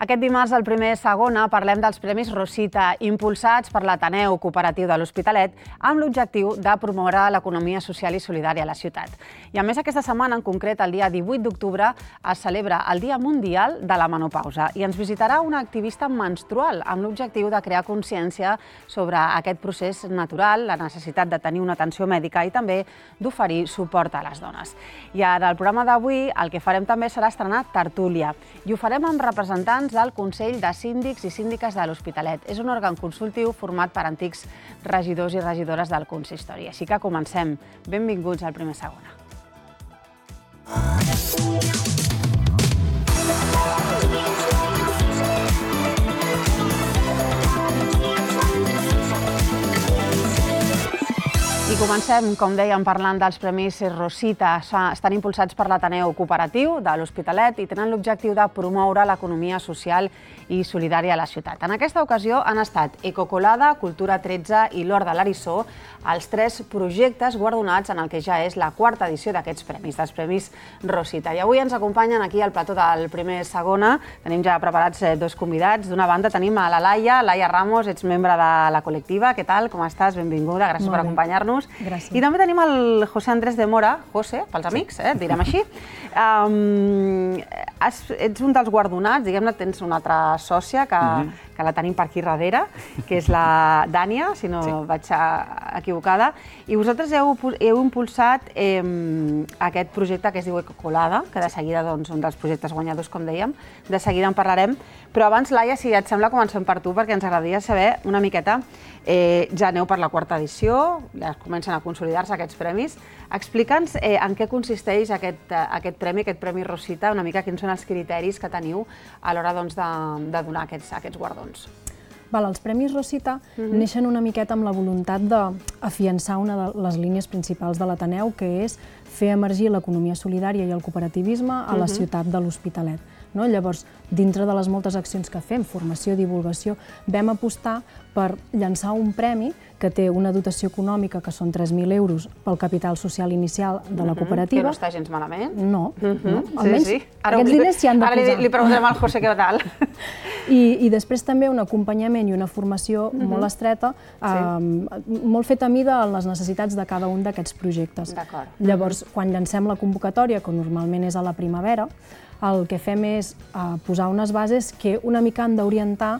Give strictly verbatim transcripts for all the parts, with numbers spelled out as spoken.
Aquest dimarts, al primer segona, parlem dels Premis Rosita, impulsats per l'Ateneu Cooperatiu de l'Hospitalet, amb l'objectiu de promoure l'economia social i solidària a la ciutat. I a més, aquesta setmana, en concret, el dia divuit d'octubre, es celebra el Dia Mundial de la Menopausa i ens visitarà una activista menstrual amb l'objectiu de crear consciència sobre aquest procés natural, la necessitat de tenir una atenció mèdica i també d'oferir suport a les dones. I ara, al programa d'avui, el que farem també serà estrenar tertúlia i ho farem amb representants del Consell de Síndics i Síndiques de l'Hospitalet. És un òrgan consultiu format per antics regidors i regidores del consistori. Així que comencem. Benvinguts al primer segona. I comencem, com dèiem, parlant dels Premis Rosita. Estan impulsats per l'Ateneu Cooperatiu de l'Hospitalet i tenen l'objectiu de promoure l'economia social i solidària a la ciutat. En aquesta ocasió han estat Ecocolada, Cultura tretze i l'Hort de l'Eriçó, els tres projectes guardonats en el que ja és la quarta edició d'aquests premis, dels Premis Rosita. I avui ens acompanyen aquí al plató del primer segona. Tenim ja preparats dos convidats. D'una banda tenim a la Laia, Laia Ramos, ets membre de la col·lectiva. Què tal? Com estàs? Benvinguda, gràcies per acompanyar-nos. Gràcies. I també tenim el José Andrés de Mora, José, pels amics, eh, direm així. Um, ets un dels guardonats, diguem-ne, tens una altra sòcia que, que la tenim per aquí darrere, que és la Dània, si no sí. vaig equivocada. I vosaltres heu, heu impulsat eh, aquest projecte que es diu Ecocolada, que de seguida, doncs, un dels projectes guanyadors, com dèiem, de seguida en parlarem. Però abans, Laia, si et sembla, comencem per tu, perquè ens agradaria saber una miqueta. Eh, ja aneu per la quarta edició, ja comencen a consolidar-se aquests premis. Explica'ns eh, en què consisteix aquest, aquest premi, aquest Premi Rosita, una mica quins són els criteris que teniu a l'hora doncs, de, de donar aquests, aquests guardons. Val, els Premis Rosita uh-huh. neixen una miqueta amb la voluntat d'afiançar una de les línies principals de l'Ateneu, que és fer emergir l'economia solidària i el cooperativisme a la uh-huh. ciutat de l'Hospitalet. No? Llavors, dintre de les moltes accions que fem, formació, divulgació, vam apostar per llançar un premi que té una dotació econòmica que són tres mil euros pel capital social inicial de la cooperativa. Que no està gens malament. No. Uh-huh. no. Almenys sí, sí. aquests diners s'hi han de posar. Ara li, li preguntarem al José què tal. I, I després també un acompanyament i una formació uh-huh. molt estreta, sí. eh, molt feta a mida en les necessitats de cada un d'aquests projectes. Llavors, uh-huh. quan llancem la convocatòria, que normalment és a la primavera, el que fem és uh, posar unes bases que una mica han d'orientar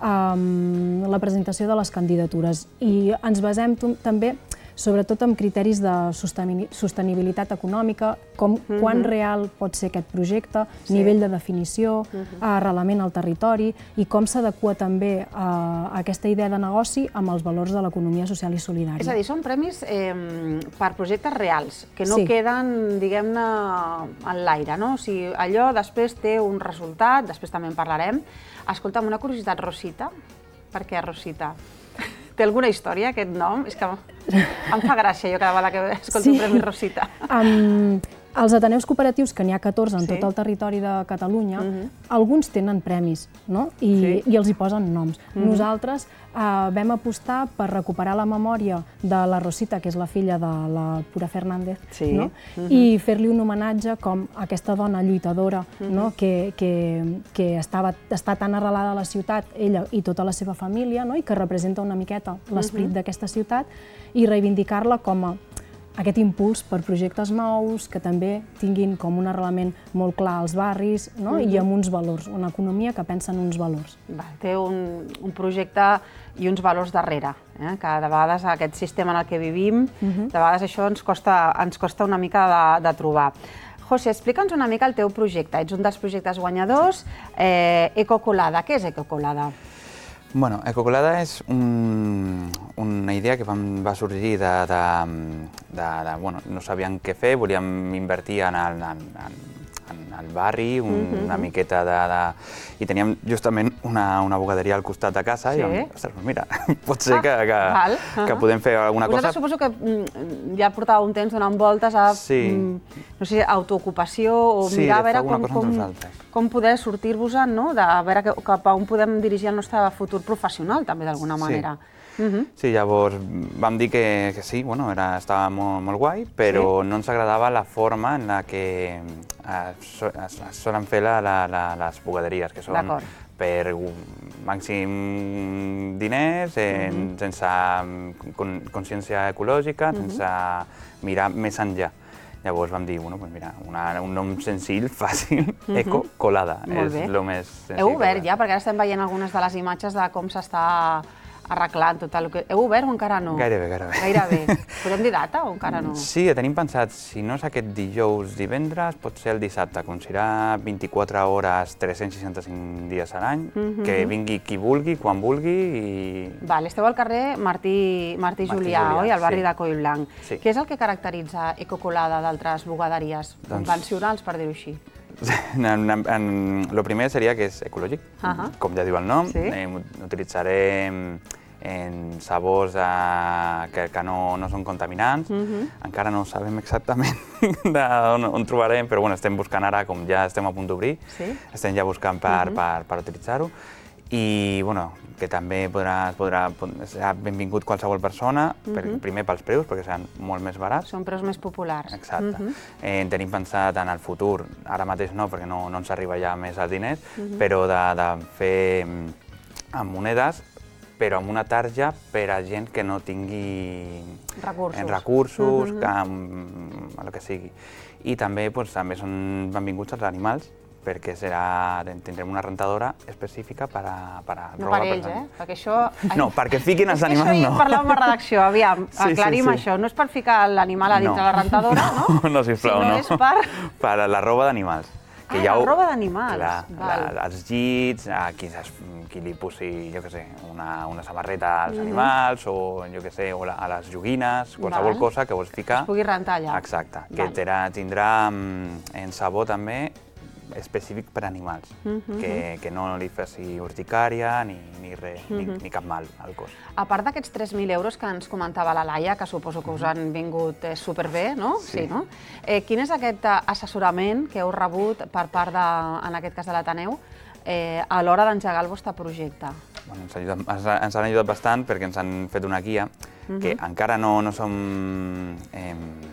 um, la presentació de les candidatures i ens basem també sobretot en criteris de sostenibilitat econòmica, com uh-huh. quan real pot ser aquest projecte, sí. nivell de definició, uh-huh. arrelament al territori i com s'adequa també a aquesta idea de negoci amb els valors de l'economia social i solidària. És a dir, són premis eh, per projectes reals, que no sí. queden, diguem-ne, en l'aire, no? O sigui, allò després té un resultat, després també en parlarem. Escolta'm, una curiositat, Rosita. Per què Rosita? Té alguna història, aquest nom? És que em fa gràcia jo cada vegada que escolto sí. un Premi Rosita. Um, els Ateneus Cooperatius, que n'hi ha catorze en sí. tot el territori de Catalunya, uh-huh. alguns tenen premis, no? I, sí. i els hi posen noms. Uh-huh. Nosaltres uh, vam apostar per recuperar la memòria de la Rosita, que és la filla de la Pura Fernández, sí. no? uh-huh. i fer-li un homenatge com aquesta dona lluitadora uh-huh. no? que, que, que estava, està tan arrelada a la ciutat, ella i tota la seva família, no? i que representa una miqueta l'esperit uh-huh. d'aquesta ciutat, i reivindicar-la com a aquest impuls per projectes nous que també tinguin com un arrelament molt clar als barris, no? uh-huh. i amb uns valors, una economia que pensa en uns valors. Va, té un, un projecte i uns valors darrere, eh? que de vegades aquest sistema en el que vivim, uh-huh. de vegades això ens costa, ens costa una mica de, de trobar. José, explica'ns una mica el teu projecte. Ets un dels projectes guanyadors, eh, Ecocolada. Què és Ecocolada? Bueno, Ecocolada és un, una idea que vam, va sorgir de, de, de, de... Bueno, no sabíem què fer, volíem invertir en el, en, en, en el barri, un, uh-huh. una miqueta de, de... I teníem justament una, una bugaderia al costat de casa sí. i vam dir, ostres, mira, pot ser ah, que, que, uh-huh. que podem fer alguna cosa... Vosaltres suposo que ja portàveu un temps donant voltes a sí. no sé, autoocupació o sí, mirar a veure com, com, com poder sortir-vos-en, no? De a veure cap a on podem dirigir el nostre futur professional, també, d'alguna manera. Sí. Sí, llavors vam dir que, que sí, bueno, era, estava molt, molt guai, però sí? no ens agradava la forma en la que es, es, es solen fer la, la, la, les bugaderies, que són per màxim diners, en, mm-hmm. sense con, consciència ecològica, mm-hmm. sense mirar més enllà. Llavors vam dir, bueno, pues mira, una, un nom senzill, fàcil, mm-hmm. eco, colada. Molt és el més senzill. Heu obert ja? Perquè ara estem veient algunes de les imatges de com s'està arreglant tot el que... Heu obert o encara no? Gairebé, gairebé. Gairebé. Podem dir data o encara no? Sí, tenim pensat, si no és aquest dijous, divendres, pot ser el dissabte, com serà vint-i-quatre hores, tres-cents seixanta-cinc dies a l'any, mm-hmm. que vingui qui vulgui, quan vulgui i... Val, esteu al carrer Martí, Martí, Martí Julià, Julià, oi? Al barri sí. de Collblanc. Sí. Què és el que caracteritza Ecocolada d'altres bugaderies doncs... convencionals, per dir-ho així? El primer seria que és ecològic, uh-huh. com ja diu el nom. Sí? Eh, utilitzarem en sabors eh, que, que no, no són contaminants. Uh-huh. Encara no sabem exactament on, on trobarem, però bueno, estem buscant ara, com ja estem a punt d'obrir, sí? estem ja buscant per, uh-huh. per, per utilitzar-ho. I bueno, que també podrà, podrà, serà benvingut qualsevol persona, uh-huh. per, primer pels preus, perquè seran molt més barats. Són preus més populars. Exacte. Uh-huh. eh, tenim pensat en el futur, ara mateix no, perquè no, no ens arriba ja més els diners, uh-huh. però de, de fer amb monedes, però amb una tarja per a gent que no tingui recursos, en recursos uh-huh. que, amb, el que sigui. I també, doncs, també són benvinguts els animals, perquè serà, tindrem una rentadora específica per a, per a no roba. No per ells, eh? Perquè això... No, perquè fiquin els animals, no. És que això hi parlàvem a redacció, aviam, sí, aclarim sí, sí. això. No és per ficar l'animal a dins de la rentadora, no? No, sisplau, no. Sinó és per... Per a la roba d'animals. Ah, la roba d'animals. Clar, la, els llits, a qui, qui li posi, jo què sé, una, una samarreta als mm-hmm. animals, o jo què sé, o la, a les joguines, qualsevol Val. cosa que vols ficar. Es pugui rentar allà. Exacte, que tindrà, tindrà en sabó també específic per a animals, mm-hmm. que, que no li faci urticària ni, ni res, mm-hmm. ni, ni cap mal al cos. A part d'aquests tres mil euros que ens comentava la Laia, que suposo que us han vingut eh, superbé, no? Sí. sí no? Eh, quin és aquest assessorament que heu rebut per part, de, en aquest cas de l'Ateneu, eh, a l'hora d'engegar el vostre projecte? Bueno, ens, ajudat, ens, ens han ajudat bastant perquè ens han fet una guia, mm-hmm. que encara no, no som... Eh,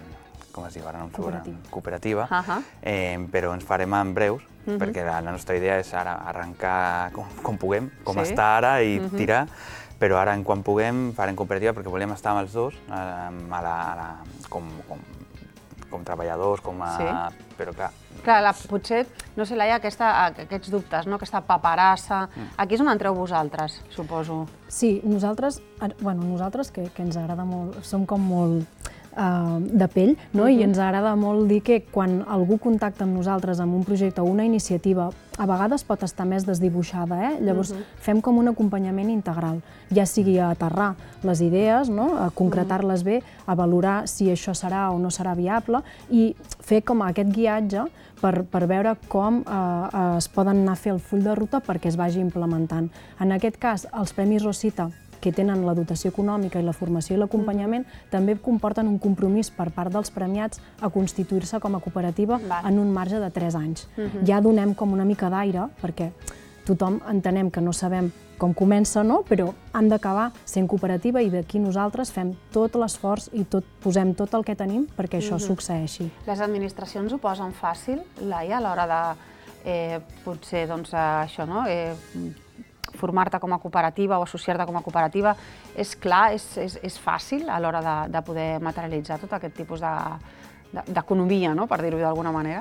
com es diu, ara no em surt, cooperativa, uh-huh. eh, però ens farem en breus, uh-huh. perquè la, la nostra idea és ara arrencar com, com puguem, com sí? està ara i uh-huh. tirar, però ara en quan puguem farem cooperativa perquè volem estar amb els dos, eh, a la, a la, com, com, com treballadors, com a... Sí. Però clar... Clar, la, potser, no sé, Laia, aquesta, aquests dubtes, no? Aquesta paperassa... Mm. Aquí és on entreu vosaltres, suposo. Sí, nosaltres, bueno, nosaltres que, que ens agrada molt, som com molt... Uh, de pell, no? Uh-huh. I ens agrada molt dir que quan algú contacta amb nosaltres amb un projecte o una iniciativa, a vegades pot estar més desdibuixada, eh? Llavors uh-huh. fem com un acompanyament integral, ja sigui a aterrar les idees, no? A concretar-les bé, a valorar si això serà o no serà viable i fer com aquest guiatge per, per veure com eh, es poden anar a fer el full de ruta perquè es vagi implementant. En aquest cas, els Premis Rosita, que tenen la dotació econòmica i la formació i l'acompanyament, mm. també comporten un compromís per part dels premiats a constituir-se com a cooperativa Val. en un marge de tres anys. Mm-hmm. Ja donem com una mica d'aire, perquè tothom entenem que no sabem com comença, no? Però han d'acabar sent cooperativa i d'aquí nosaltres fem tot l'esforç i tot, posem tot el que tenim perquè això mm-hmm. succeeixi. Les administracions ho posen fàcil, Laia, a l'hora de eh, potser doncs, això, no? Eh, formar-te com a cooperativa o associar-te com a cooperativa, és clar, és, és, és fàcil a l'hora de, de poder materialitzar tot aquest tipus d'economia, no? Per dir-ho d'alguna manera?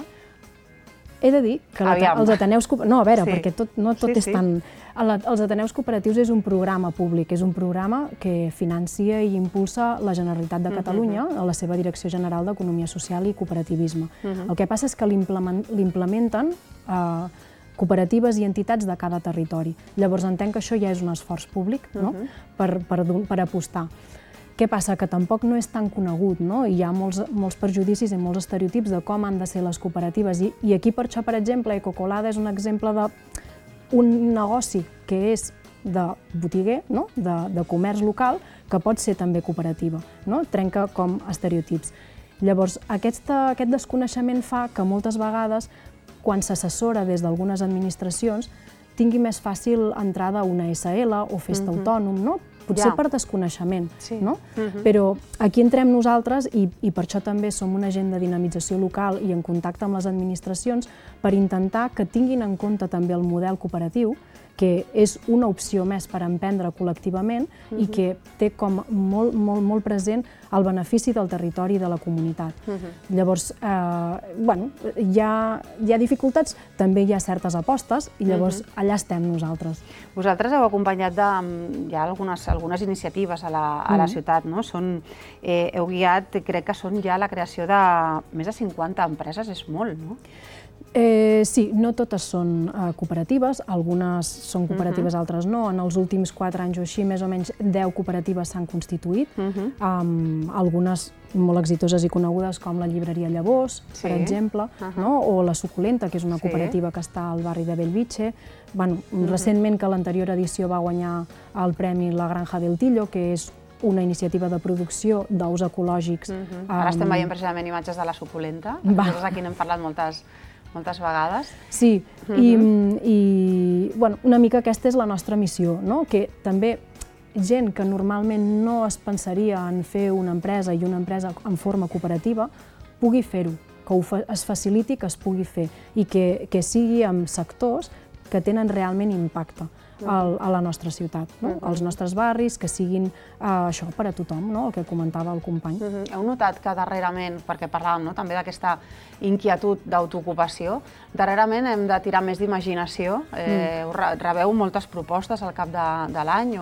He de dir que la, els Ateneus... No, a veure, sí. perquè tot, no tot sí, és sí. tan... Els Ateneus Cooperatius és un programa públic, és un programa que financia i impulsa la Generalitat de Catalunya uh-huh. a la seva Direcció General d'Economia Social i Cooperativisme. Uh-huh. El que passa és que l'implementen eh, cooperatives i entitats de cada territori. Llavors entenc que això ja és un esforç públic, no? uh-huh. per, per, per apostar. Què passa? Que tampoc no és tan conegut, no? I hi ha molts, molts perjudicis i molts estereotips de com han de ser les cooperatives. I, i aquí, per això, per exemple, Ecocolada és un exemple d'un negoci que és de botiguer, no? de, de comerç local, que pot ser també cooperativa, no? Trenca com estereotips. Llavors, aquest, aquest desconeixement fa que moltes vegades quan s'assessora des d'algunes administracions, tingui més fàcil entrada a una S L o fes-te uh-huh. autònom, no? potser per desconeixement, no? Però aquí entrem nosaltres i per això també som un agent de dinamització local i en contacte amb les administracions per intentar que tinguin en compte també el model cooperatiu, que és una opció més per emprendre col·lectivament i que té com molt, molt, molt present el benefici del territori i de la comunitat. Llavors, bueno, hi ha dificultats, també hi ha certes apostes i llavors allà estem nosaltres. Vosaltres heu acompanyat hi ha algunes iniciatives a la ciutat, no? Heu guiat, crec que són ja la creació de més de cinquanta empreses, és molt, no? Sí, no totes són cooperatives, algunes són cooperatives, altres no. En els últims quatre anys o així, més o menys deu cooperatives s'han constituït, algunes molt exitoses i conegudes com la llibreria Llavors, per exemple, o la Suculenta, que és una cooperativa que està al barri de Bellvitge. Recentment, que l'anterior edició va guanyar el premi La Granja del Tillo, que és una iniciativa de producció d'ous ecològics. Ara estem veient precisament imatges de la Suculenta, nosaltres aquí n'hem parlat moltes moltes vegades. Sí, i una mica aquesta és la nostra missió, que també gent que normalment no es pensaria en fer una empresa i una empresa en forma cooperativa pugui fer-ho, que es faciliti que es pugui fer i que sigui en sectors que tenen realment impacte a la nostra ciutat, als nostres barris, que siguin això per a tothom, el que comentava el company. Heu notat que darrerament, perquè parlàvem també d'aquesta inquietud d'autoocupació, darrerament hem de tirar més d'imaginació? Rebeu moltes propostes al cap de l'any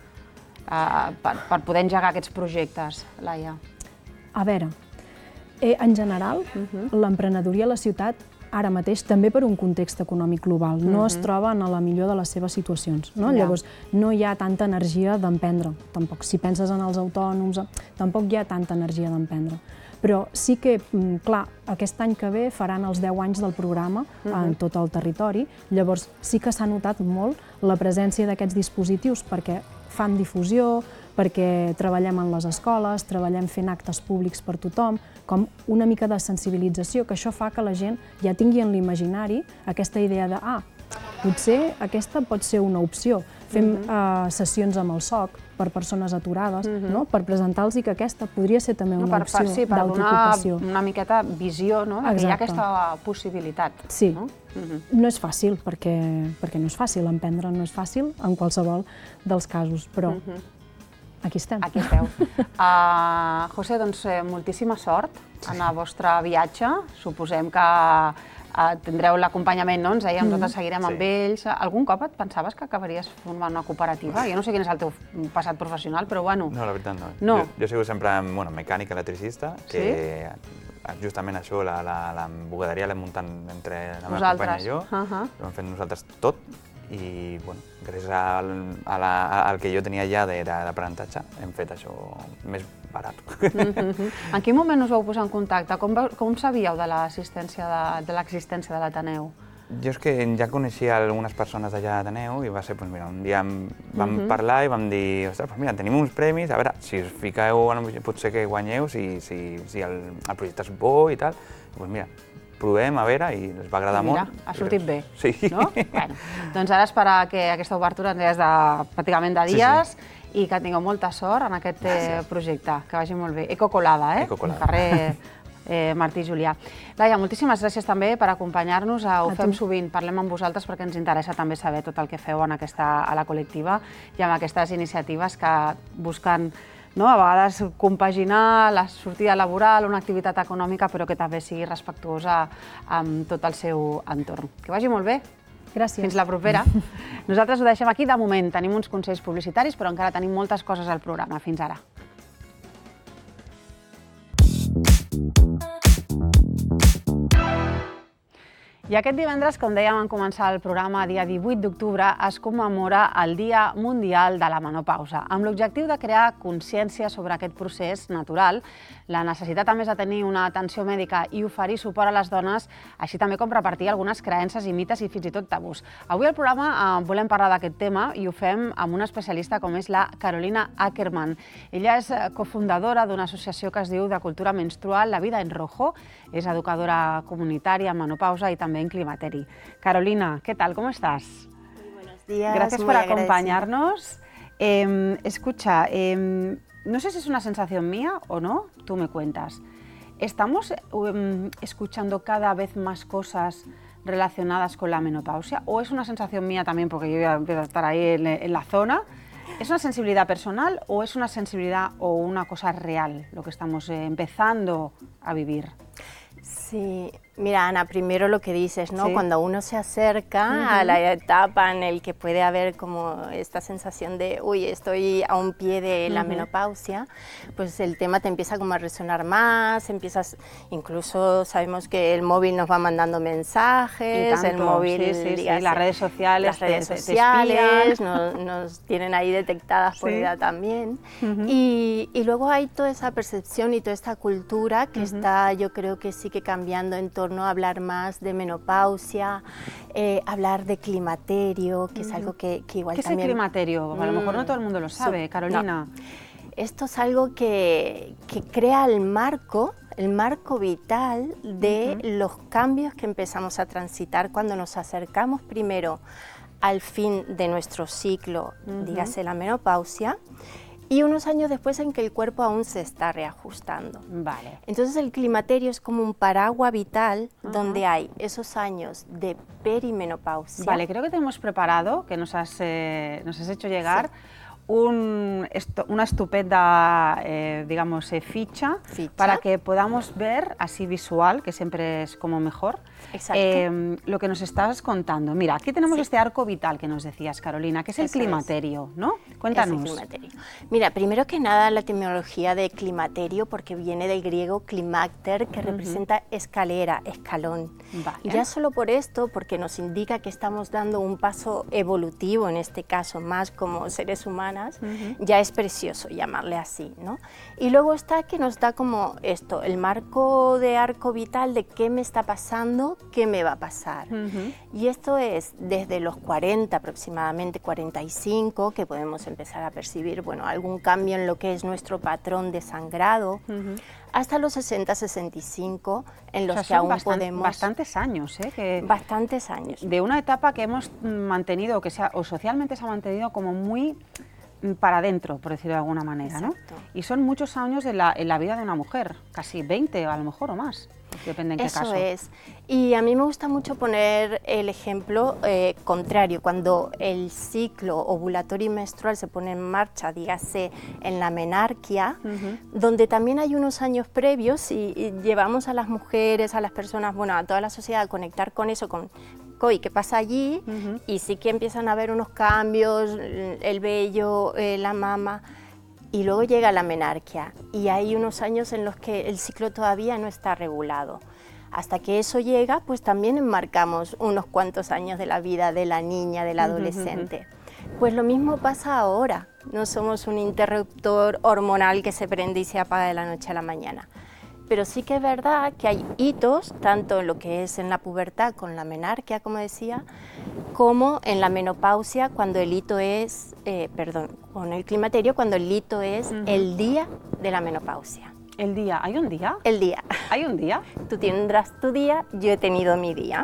per poder engegar aquests projectes, Laia? A veure, en general, l'emprenedoria a la ciutat ara mateix, també per un context econòmic global, no es troba en la millor de les seves situacions. Llavors, no hi ha tanta energia d'emprendre. Tampoc, si penses en els autònoms, tampoc hi ha tanta energia d'emprendre. Però sí que, clar, aquest any que ve faran els deu anys del programa en tot el territori, llavors sí que s'ha notat molt la presència d'aquests dispositius perquè fan difusió, perquè treballem en les escoles, treballem fent actes públics per tothom, com una mica de sensibilització, que això fa que la gent ja tingui en l'imaginari aquesta idea de ah, potser aquesta pot ser una opció. Fem sessions amb el S O C per persones aturades, per presentar-los que aquesta podria ser també una opció d'autoocupació. Per donar una miqueta visió que hi ha aquesta possibilitat. Sí, no és fàcil, perquè no és fàcil, emprendre no és fàcil en qualsevol dels casos, però aquí estem. Aquí esteu. José, doncs moltíssima sort en el vostre viatge. Suposem que tindreu l'acompanyament, no? Ens dèiem, nosaltres seguirem amb ells. Algun cop et pensaves que acabaries formant una cooperativa? Jo no sé quin és el teu passat professional, però bueno... No, la veritat no. Jo he sigut sempre mecànic electricista, que justament això, l'embugaderia l'hem muntat entre la meva companya i jo, ho hem fet nosaltres tot, i gràcies al que jo tenia ja d'aprenentatge hem fet això més barat. En quin moment us vau posar en contacte? Com sabíeu de l'existència de l'Ateneu? Jo és que ja coneixia algunes persones d'allà a Ateneu i va ser, doncs mira, un dia vam parlar i vam dir, ostres, doncs mira, tenim uns premis, a veure, si us fiqueu, potser que guanyeu, si el projecte és bo i tal, doncs mira, provem, a veure, i ens va agradar molt. Mira, ha sortit bé. Sí. Doncs ara esperar que aquesta obertura ens és pràcticament de dies i que tingueu molta sort en aquest projecte, que vagi molt bé. Ecocolada, eh? Ecocolada. Carrer Martí Julià. Laia, moltíssimes gràcies també per acompanyar-nos. Ho fem sovint, parlem amb vosaltres perquè ens interessa també saber tot el que feu a la col·lectiva i amb aquestes iniciatives que busquen a vegades compaginar la sortida laboral, una activitat econòmica, però que també sigui respectuosa amb tot el seu entorn. Que vagi molt bé. Gràcies. Fins la propera. Nosaltres ho deixem aquí de moment. Tenim uns consells publicitaris, però encara tenim moltes coses al programa. Fins ara. I aquest divendres, com dèiem en començar el programa, dia divuit d'octubre, es commemora el Dia Mundial de la Menopausa, amb l'objectiu de crear consciència sobre aquest procés natural, la necessitat a més de tenir una atenció mèdica i oferir suport a les dones, així també com repartir algunes creences i mites i fins i tot tabús. Avui al programa volem parlar d'aquest tema i ho fem amb una especialista com és la Carolina Ackerman. Ella és cofundadora d'una associació que es diu de cultura menstrual La Vida en Rojo, és educadora comunitària en menopausa i també en climateri. Carolina, ¿qué tal? ¿Cómo estás? Muy buenos días. Gracias por acompañarnos. Eh, escucha, eh, no sé si es una sensación mía o no, tú me cuentas. ¿Estamos um, escuchando cada vez más cosas relacionadas con la menopausia? ¿O es una sensación mía también, porque yo ya empiezo a estar ahí en, en la zona? ¿Es una sensibilidad personal o es una sensibilidad o una cosa real lo que estamos eh, empezando a vivir? Sí, mira, Ana, primero lo que dices, ¿no? Sí. Cuando uno se acerca Uh-huh. a la etapa en el que puede haber como esta sensación de, uy, estoy a un pie de la Uh-huh. menopausia, pues el tema te empieza como a resonar más, empiezas, incluso sabemos que el móvil nos va mandando mensajes, Y tanto, el móvil, sí, sí, sí, dígase, las redes sociales, las redes te- te- te sociales espían. nos, nos tienen ahí detectadas por Sí. edad también. Uh-huh. y, y luego hay toda esa percepción y toda esta cultura que Uh-huh. está, yo creo que sí que cambiando en torno a hablar más de menopausia, eh, hablar de climaterio, que es algo que, que igual ¿Qué es el también... climaterio? A lo mejor no todo el mundo lo sabe, Su- Carolina. no. Esto es algo que, que crea el marco, el marco vital de Ujú. los cambios que empezamos a transitar cuando nos acercamos primero al fin de nuestro ciclo, Ujú. dígase la menopausia, y unos años después en que el cuerpo aún se está reajustando. Vale. Entonces el climaterio es como un paraguas vital Ajá. donde hay esos años de perimenopausia. Vale, creo que tenemos preparado, que nos has, eh, nos has hecho llegar, un, esto, una estupenda, eh, digamos, eh, ficha, Ficha. para que podamos ver, así visual, que siempre es como mejor, Exacto. eh, lo que nos estás contando. Mira, aquí tenemos Sí. este arco vital que nos decías, Carolina, que es el Eso es. climaterio, ¿no? Ese Cuéntanos. climaterio. Mira, primero que nada la etimología de climaterio, porque viene del griego climacter, que representa escalera, escalón. Vale. Ya solo por esto, porque nos indica que estamos dando un paso evolutivo, en este caso, más como seres humanos, Ujú. ya es precioso llamarle así, ¿no? Y luego está que nos da como esto, el marco de arco vital de qué me está pasando, qué me va a pasar. Ujú. Y esto es desde los cuarenta aproximadamente, cuarenta y cinco, que podemos empezar a percibir, bueno, algún cambio en lo que es nuestro patrón de sangrado, Ujú. hasta los sesenta, sesenta y cinco, en O los sea, que son aún bastan- podemos... bastantes años, ¿eh? Que Bastantes años. de una etapa que hemos mm, mantenido, que sea, o socialmente se ha mantenido como muy mm, para adentro, por decirlo de alguna manera, Exacto. ¿no? Y son muchos años en la, en la vida de una mujer, casi veinte a lo mejor o más, depende en qué Eso caso. es. Y a mí me gusta mucho poner el ejemplo eh, contrario, cuando el ciclo ovulatorio y menstrual se pone en marcha, dígase en la menarquia, Ujú. donde también hay unos años previos y, y llevamos a las mujeres, a las personas, bueno, a toda la sociedad a conectar con eso, con "Coi, ¿qué pasa allí?", Ujú. y sí que empiezan a haber unos cambios, el vello, eh, la mama. Y luego llega la menarquia y hay unos años en los que el ciclo todavía no está regulado. Hasta que eso llega, pues también enmarcamos unos cuantos años de la vida de la niña, del adolescente. Pues lo mismo pasa ahora, no somos un interruptor hormonal que se prende y se apaga de la noche a la mañana. Pero sí que es verdad que hay hitos, tanto en lo que es en la pubertad con la menarquia, como decía, como en la menopausia, cuando el hito es, eh, perdón, con el climaterio, cuando el hito es Ujú. el día de la menopausia. El día, ¿hay un día? El día. ¿Hay un día? Tú tendrás tu día, yo he tenido mi día.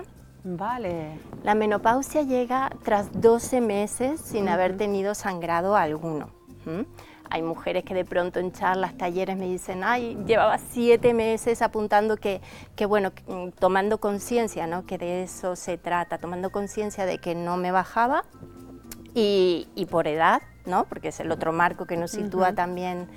Vale. La menopausia llega tras doce meses sin Ujú. haber tenido sangrado alguno. ¿Mm? Hay mujeres que de pronto en charlas, talleres me dicen, ay, llevaba siete meses apuntando que, que bueno, que, mm, tomando conciencia, ¿no? Que de eso se trata, tomando conciencia de que no me bajaba y, y por edad, ¿no? Porque es el otro marco que nos sitúa Ujú. también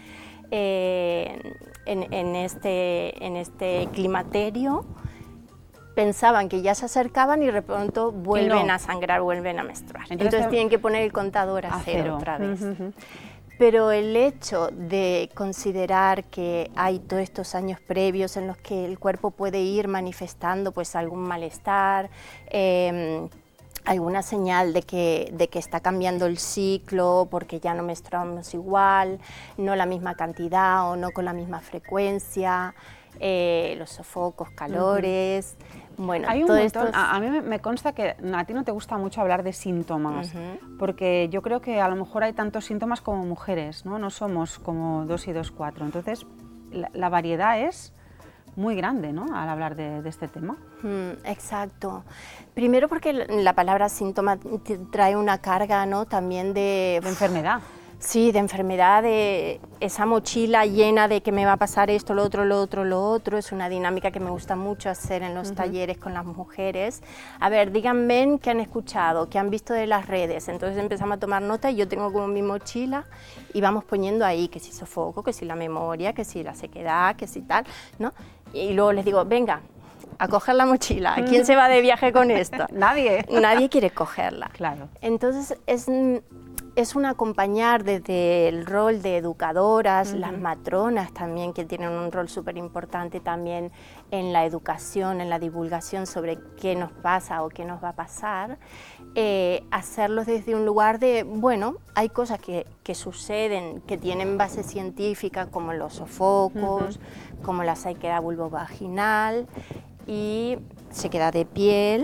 eh, en, en, este, en este climaterio. Pensaban que ya se acercaban y de pronto vuelven no. a sangrar, vuelven a menstruar. Entonces, Entonces, te- tienen que poner el contador a, A cero, cero. otra vez. Ujú, ujú. Pero el hecho de considerar que hay todos estos años previos en los que el cuerpo puede ir manifestando pues algún malestar, eh, alguna señal de que, de que está cambiando el ciclo porque ya no menstruamos igual, no la misma cantidad o no con la misma frecuencia, eh, los sofocos, calores, bueno, Hay un todo montón, esto es- a, a mí me- me consta que a ti no te gusta mucho hablar de síntomas, Ujú. porque yo creo que a lo mejor hay tantos síntomas como mujeres, ¿no? No somos como dos y dos, cuatro. Entonces, la, la variedad es muy grande, ¿no? Al hablar de, de este tema. Mm, exacto. Primero porque la la palabra síntoma t- trae una carga, ¿no? También de, De enfermedad. Sí, de enfermedad, de esa mochila llena de que me va a pasar esto, lo otro, lo otro, lo otro. Es una dinámica que me gusta mucho hacer en los uh-huh. talleres con las mujeres. A ver, díganme qué han escuchado, qué han visto de las redes. Entonces empezamos a tomar nota y yo tengo como mi mochila y vamos poniendo ahí que si sofoco, que si la memoria, que si la sequedad, que si tal, ¿no? Y luego les digo, venga, a coger la mochila. ¿Quién se va de viaje con esto? Nadie. Nadie quiere cogerla. Claro. Entonces es... Es un acompañar desde el rol de educadoras, uh-huh. las matronas también, que tienen un rol súper importante también en la educación, en la divulgación sobre qué nos pasa o qué nos va a pasar, eh, hacerlos desde un lugar de, bueno, hay cosas que, que suceden, que tienen base científica, como los sofocos, uh-huh. como la sequedad vulvovaginal y sequedad de piel.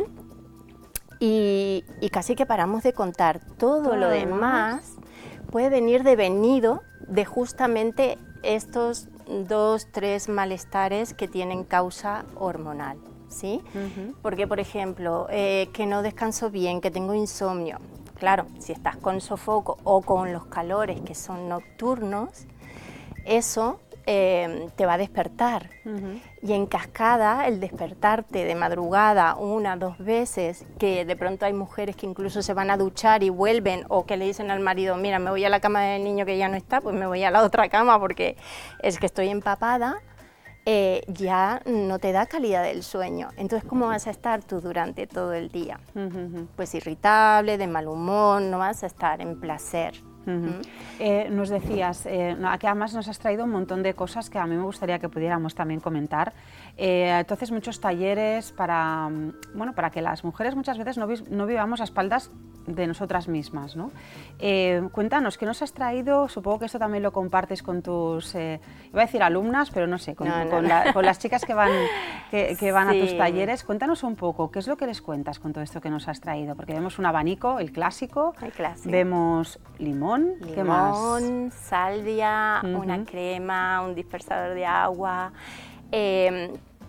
Y, y casi que paramos de contar. Todo, Todo lo demás puede venir devenido de justamente estos dos, tres malestares que tienen causa hormonal, ¿sí? Uh-huh. Porque, por ejemplo, eh, que no descanso bien, que tengo insomnio. Claro, si estás con sofoco o con los calores que son nocturnos, eso eh, te va a despertar. Uh-huh. Y en cascada, el despertarte de madrugada una, dos veces, que de pronto hay mujeres que incluso se van a duchar y vuelven, o que le dicen al marido, mira, me voy a la cama del niño que ya no está, pues me voy a la otra cama porque es que estoy empapada, eh, ya no te da calidad del sueño. Entonces, ¿cómo vas a estar tú durante todo el día? Uh-huh. Pues irritable, de mal humor, no vas a estar en placer. Uh-huh. eh, nos decías, eh, aquí además nos has traído un montón de cosas que a mí me gustaría que pudiéramos también comentar. Eh, entonces, muchos talleres para, bueno, para que las mujeres muchas veces no, vi, no vivamos a espaldas de nosotras mismas, ¿no? Eh, cuéntanos, ¿qué nos has traído? Supongo que esto también lo compartes con tus, eh, iba a decir alumnas, pero no sé, con, no, no, con, no. La, con las chicas que van, que, que van sí. a tus talleres. Cuéntanos un poco, ¿qué es lo que les cuentas con todo esto que nos has traído? Porque vemos un abanico, el clásico, el clásico. Vemos limón, limón, ¿qué más? salvia, uh-huh. una crema, un dispersador de agua. Eh,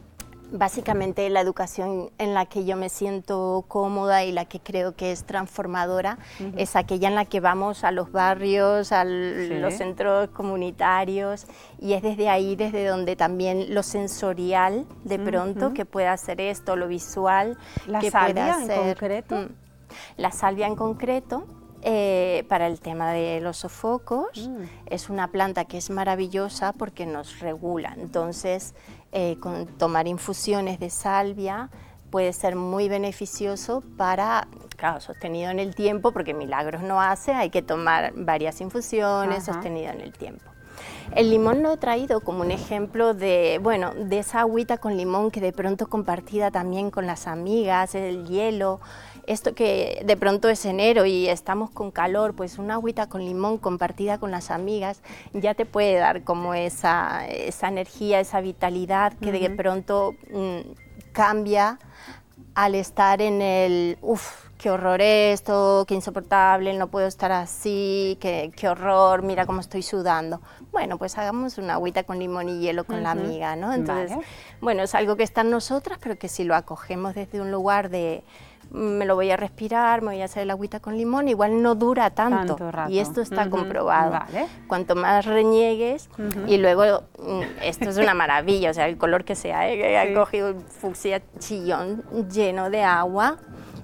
Básicamente la educación en la que yo me siento cómoda y la que creo que es transformadora uh-huh. es aquella en la que vamos a los barrios, a sí. los centros comunitarios, y es desde ahí desde donde también lo sensorial de pronto uh-huh. que pueda hacer esto, lo visual. ¿La que salvia pueda hacer, en concreto? Mm, la salvia en concreto. Eh, para el tema de los sofocos, mm. es una planta que es maravillosa porque nos regula. Entonces, eh, con tomar infusiones de salvia puede ser muy beneficioso para, claro, sostenido en el tiempo, porque milagros no hace, hay que tomar varias infusiones Ajá. sostenido en el tiempo. El limón lo he traído como un ejemplo de, bueno, de esa agüita con limón que de pronto compartida también con las amigas, el hielo, esto que de pronto es enero y estamos con calor, pues una agüita con limón compartida con las amigas ya te puede dar como esa, esa energía, esa vitalidad que uh-huh. de pronto mmm, cambia al estar en el, uff, qué horror esto, qué insoportable, no puedo estar así, qué, qué horror, mira cómo estoy sudando. Bueno, pues hagamos una agüita con limón y hielo con uh-huh. la amiga, ¿no? Entonces, vale. bueno, es algo que está en nosotras, pero que si lo acogemos desde un lugar de me lo voy a respirar, me voy a hacer el agüita con limón, igual no dura tanto, tanto rato. Y esto está uh-huh. comprobado. Vale. Cuanto más reniegues, uh-huh. y luego, esto es una maravilla, o sea, el color que sea, ¿eh? que sí. ha cogido un fucsia chillón lleno de agua,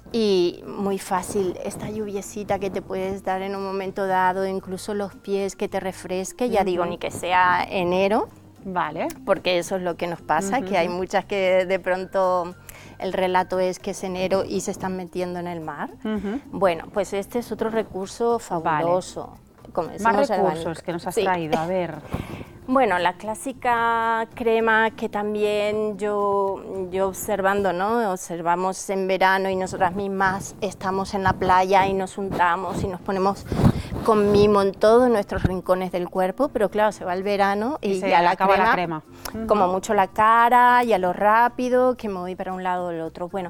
y muy fácil, esta lluviecita que te puedes dar en un momento dado, incluso los pies que te refresque, ya uh-huh. digo, ni que sea enero, vale. porque eso es lo que nos pasa, uh-huh. que hay muchas que de pronto el relato es que es enero y se están metiendo en el mar. Uh-huh. Bueno, pues este es otro recurso fabuloso. Vale. Más recursos que nos has sí. traído, a ver. Bueno, la clásica crema que también yo, yo observando, ¿no? Observamos en verano y nosotras mismas estamos en la playa y nos untamos y nos ponemos con mimo en todos nuestros rincones del cuerpo, pero claro, se va el verano y, y ya la acaba crema, la crema. Uh-huh. como mucho la cara y a lo rápido, que me voy para un lado o el otro. Bueno,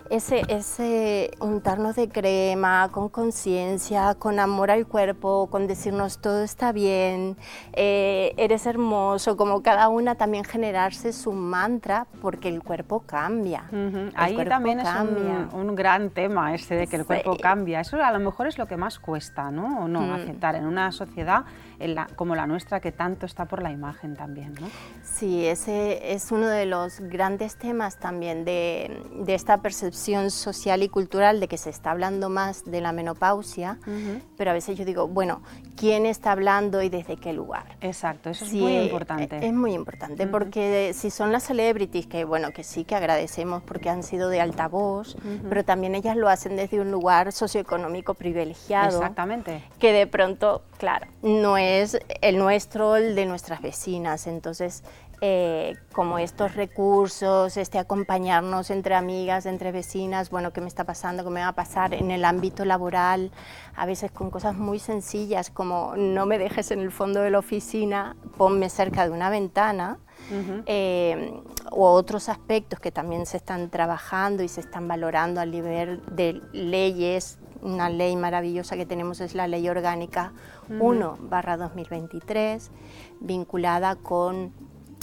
ese, ese untarnos de crema, con conciencia, con amor al cuerpo, con decirnos todo está bien, eh, eres hermoso, como cada una también generarse su mantra, porque el cuerpo cambia. Uh-huh. Ahí cuerpo también cambia. es un, un gran tema ese de que el cuerpo sí. cambia. Eso a lo mejor es lo que más cuesta, ¿no? O no, mm. aceptar en una sociedad en la, como la nuestra que tanto está por la imagen también, ¿no? Sí, ese es uno de los grandes temas también de, de esta percepción social y cultural de que se está hablando más de la menopausia, uh-huh. pero a veces yo digo, bueno, ¿quién está hablando y desde qué lugar? Exacto, eso es sí, muy importante. Es, es muy importante, uh-huh. porque si son las celebrities, que bueno, que sí que agradecemos porque han sido de altavoz, uh-huh. pero también ellas lo hacen desde un lugar socioeconómico privilegiado. Exactamente. Que de pronto, claro, no es el nuestro, el de nuestras vecinas, entonces eh, como estos recursos, este acompañarnos entre amigas, entre vecinas, bueno, ¿qué me está pasando? ¿Qué me va a pasar en el ámbito laboral? A veces con cosas muy sencillas como no me dejes en el fondo de la oficina, ponme cerca de una ventana. Uh-huh. eh, o otros aspectos que también se están trabajando y se están valorando al nivel de leyes. Una ley maravillosa que tenemos es la Ley Orgánica uh-huh. uno barra dos mil veintitrés, vinculada con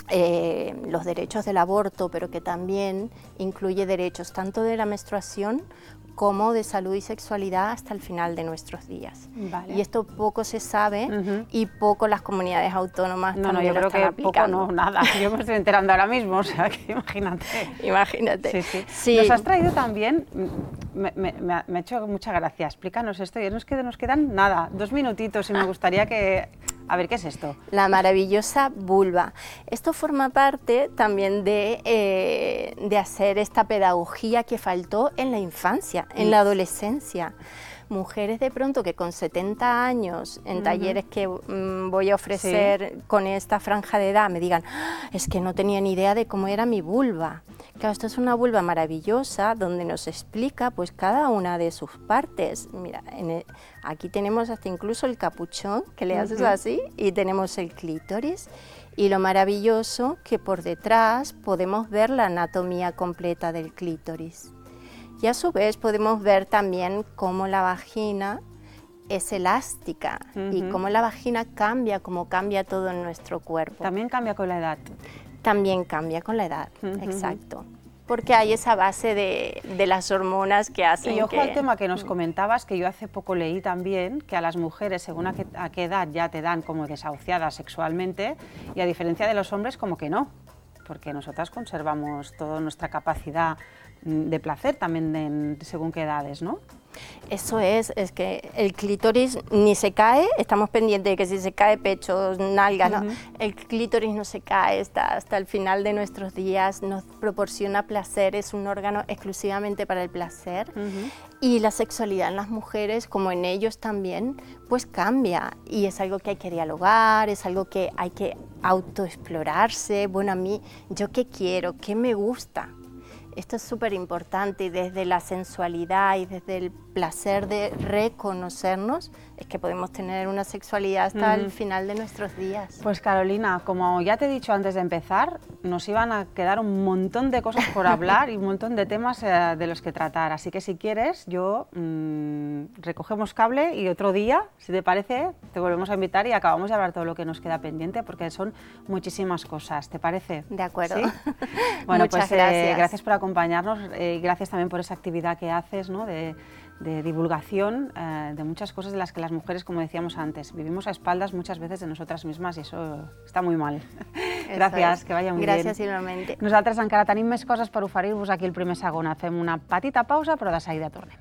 eh, los derechos del aborto, pero que también incluye derechos tanto de la menstruación como de salud y sexualidad hasta el final de nuestros días. Vale. Y esto poco se sabe uh-huh. y poco las comunidades autónomas no, también no, yo lo creo están que aplicando. Poco no, nada. Yo me estoy enterando ahora mismo, o sea, que imagínate. Imagínate. Sí, sí. Sí. Nos has traído también, me, me, me ha hecho mucha gracia, explícanos esto, y nos quedan, nos quedan nada, dos minutitos y me gustaría que... A ver, ¿qué es esto? La maravillosa vulva. Esto forma parte también de, eh, de hacer esta pedagogía que faltó en la infancia, en la adolescencia. Mujeres de pronto que con setenta años, en uh-huh. talleres que mm, voy a ofrecer sí. con esta franja de edad, me digan, ¡ah! Es que no tenía ni idea de cómo era mi vulva. Claro, esto es una vulva maravillosa donde nos explica pues cada una de sus partes. Mira, en el, aquí tenemos hasta incluso el capuchón, que le haces uh-huh. así, y tenemos el clítoris. Y lo maravilloso que por detrás podemos ver la anatomía completa del clítoris. Y a su vez podemos ver también cómo la vagina es elástica uh-huh. y cómo la vagina cambia, cómo cambia todo en nuestro cuerpo. También cambia con la edad. También cambia con la edad, uh-huh. exacto. Porque hay esa base de, de las hormonas que hacen y ojo que... al tema que nos comentabas, que yo hace poco leí también, que a las mujeres, según a qué, a qué edad ya te dan como desahuciadas sexualmente, y a diferencia de los hombres, como que no, porque nosotras conservamos toda nuestra capacidad de placer también de, según qué edades, ¿no? Eso es, es que el clítoris ni se cae, estamos pendientes de que si se cae pecho, nalgas, uh-huh. ¿no? El clítoris no se cae, está hasta el final de nuestros días, nos proporciona placer, es un órgano exclusivamente para el placer uh-huh. y la sexualidad en las mujeres, como en ellos también, pues cambia y es algo que hay que dialogar, es algo que hay que autoexplorarse, bueno, a mí, ¿yo qué quiero? ¿Qué me gusta? Esto es súper importante y desde la sensualidad y desde el placer de reconocernos es que podemos tener una sexualidad hasta mm. el final de nuestros días. Pues Carolina, como ya te he dicho antes de empezar, nos iban a quedar un montón de cosas por hablar y un montón de temas eh, de los que tratar, así que si quieres, yo mmm, recogemos cable y otro día, si te parece, te volvemos a invitar y acabamos de hablar todo lo que nos queda pendiente porque son muchísimas cosas, ¿te parece? De acuerdo. ¿Sí? Bueno, muchas pues gracias. Eh, gracias por acompañarnos y eh, gracias también por esa actividad que haces, ¿no? de, de divulgación eh, de muchas cosas de las que las mujeres, como decíamos antes, vivimos a espaldas muchas veces de nosotras mismas i això està molt mal. Gràcies, que vaya molt bé. Gràcies igualment. Nosaltres encara tenim més coses per oferir-vos aquí el primer segon. Fem una petita pausa, però de seguida tornem.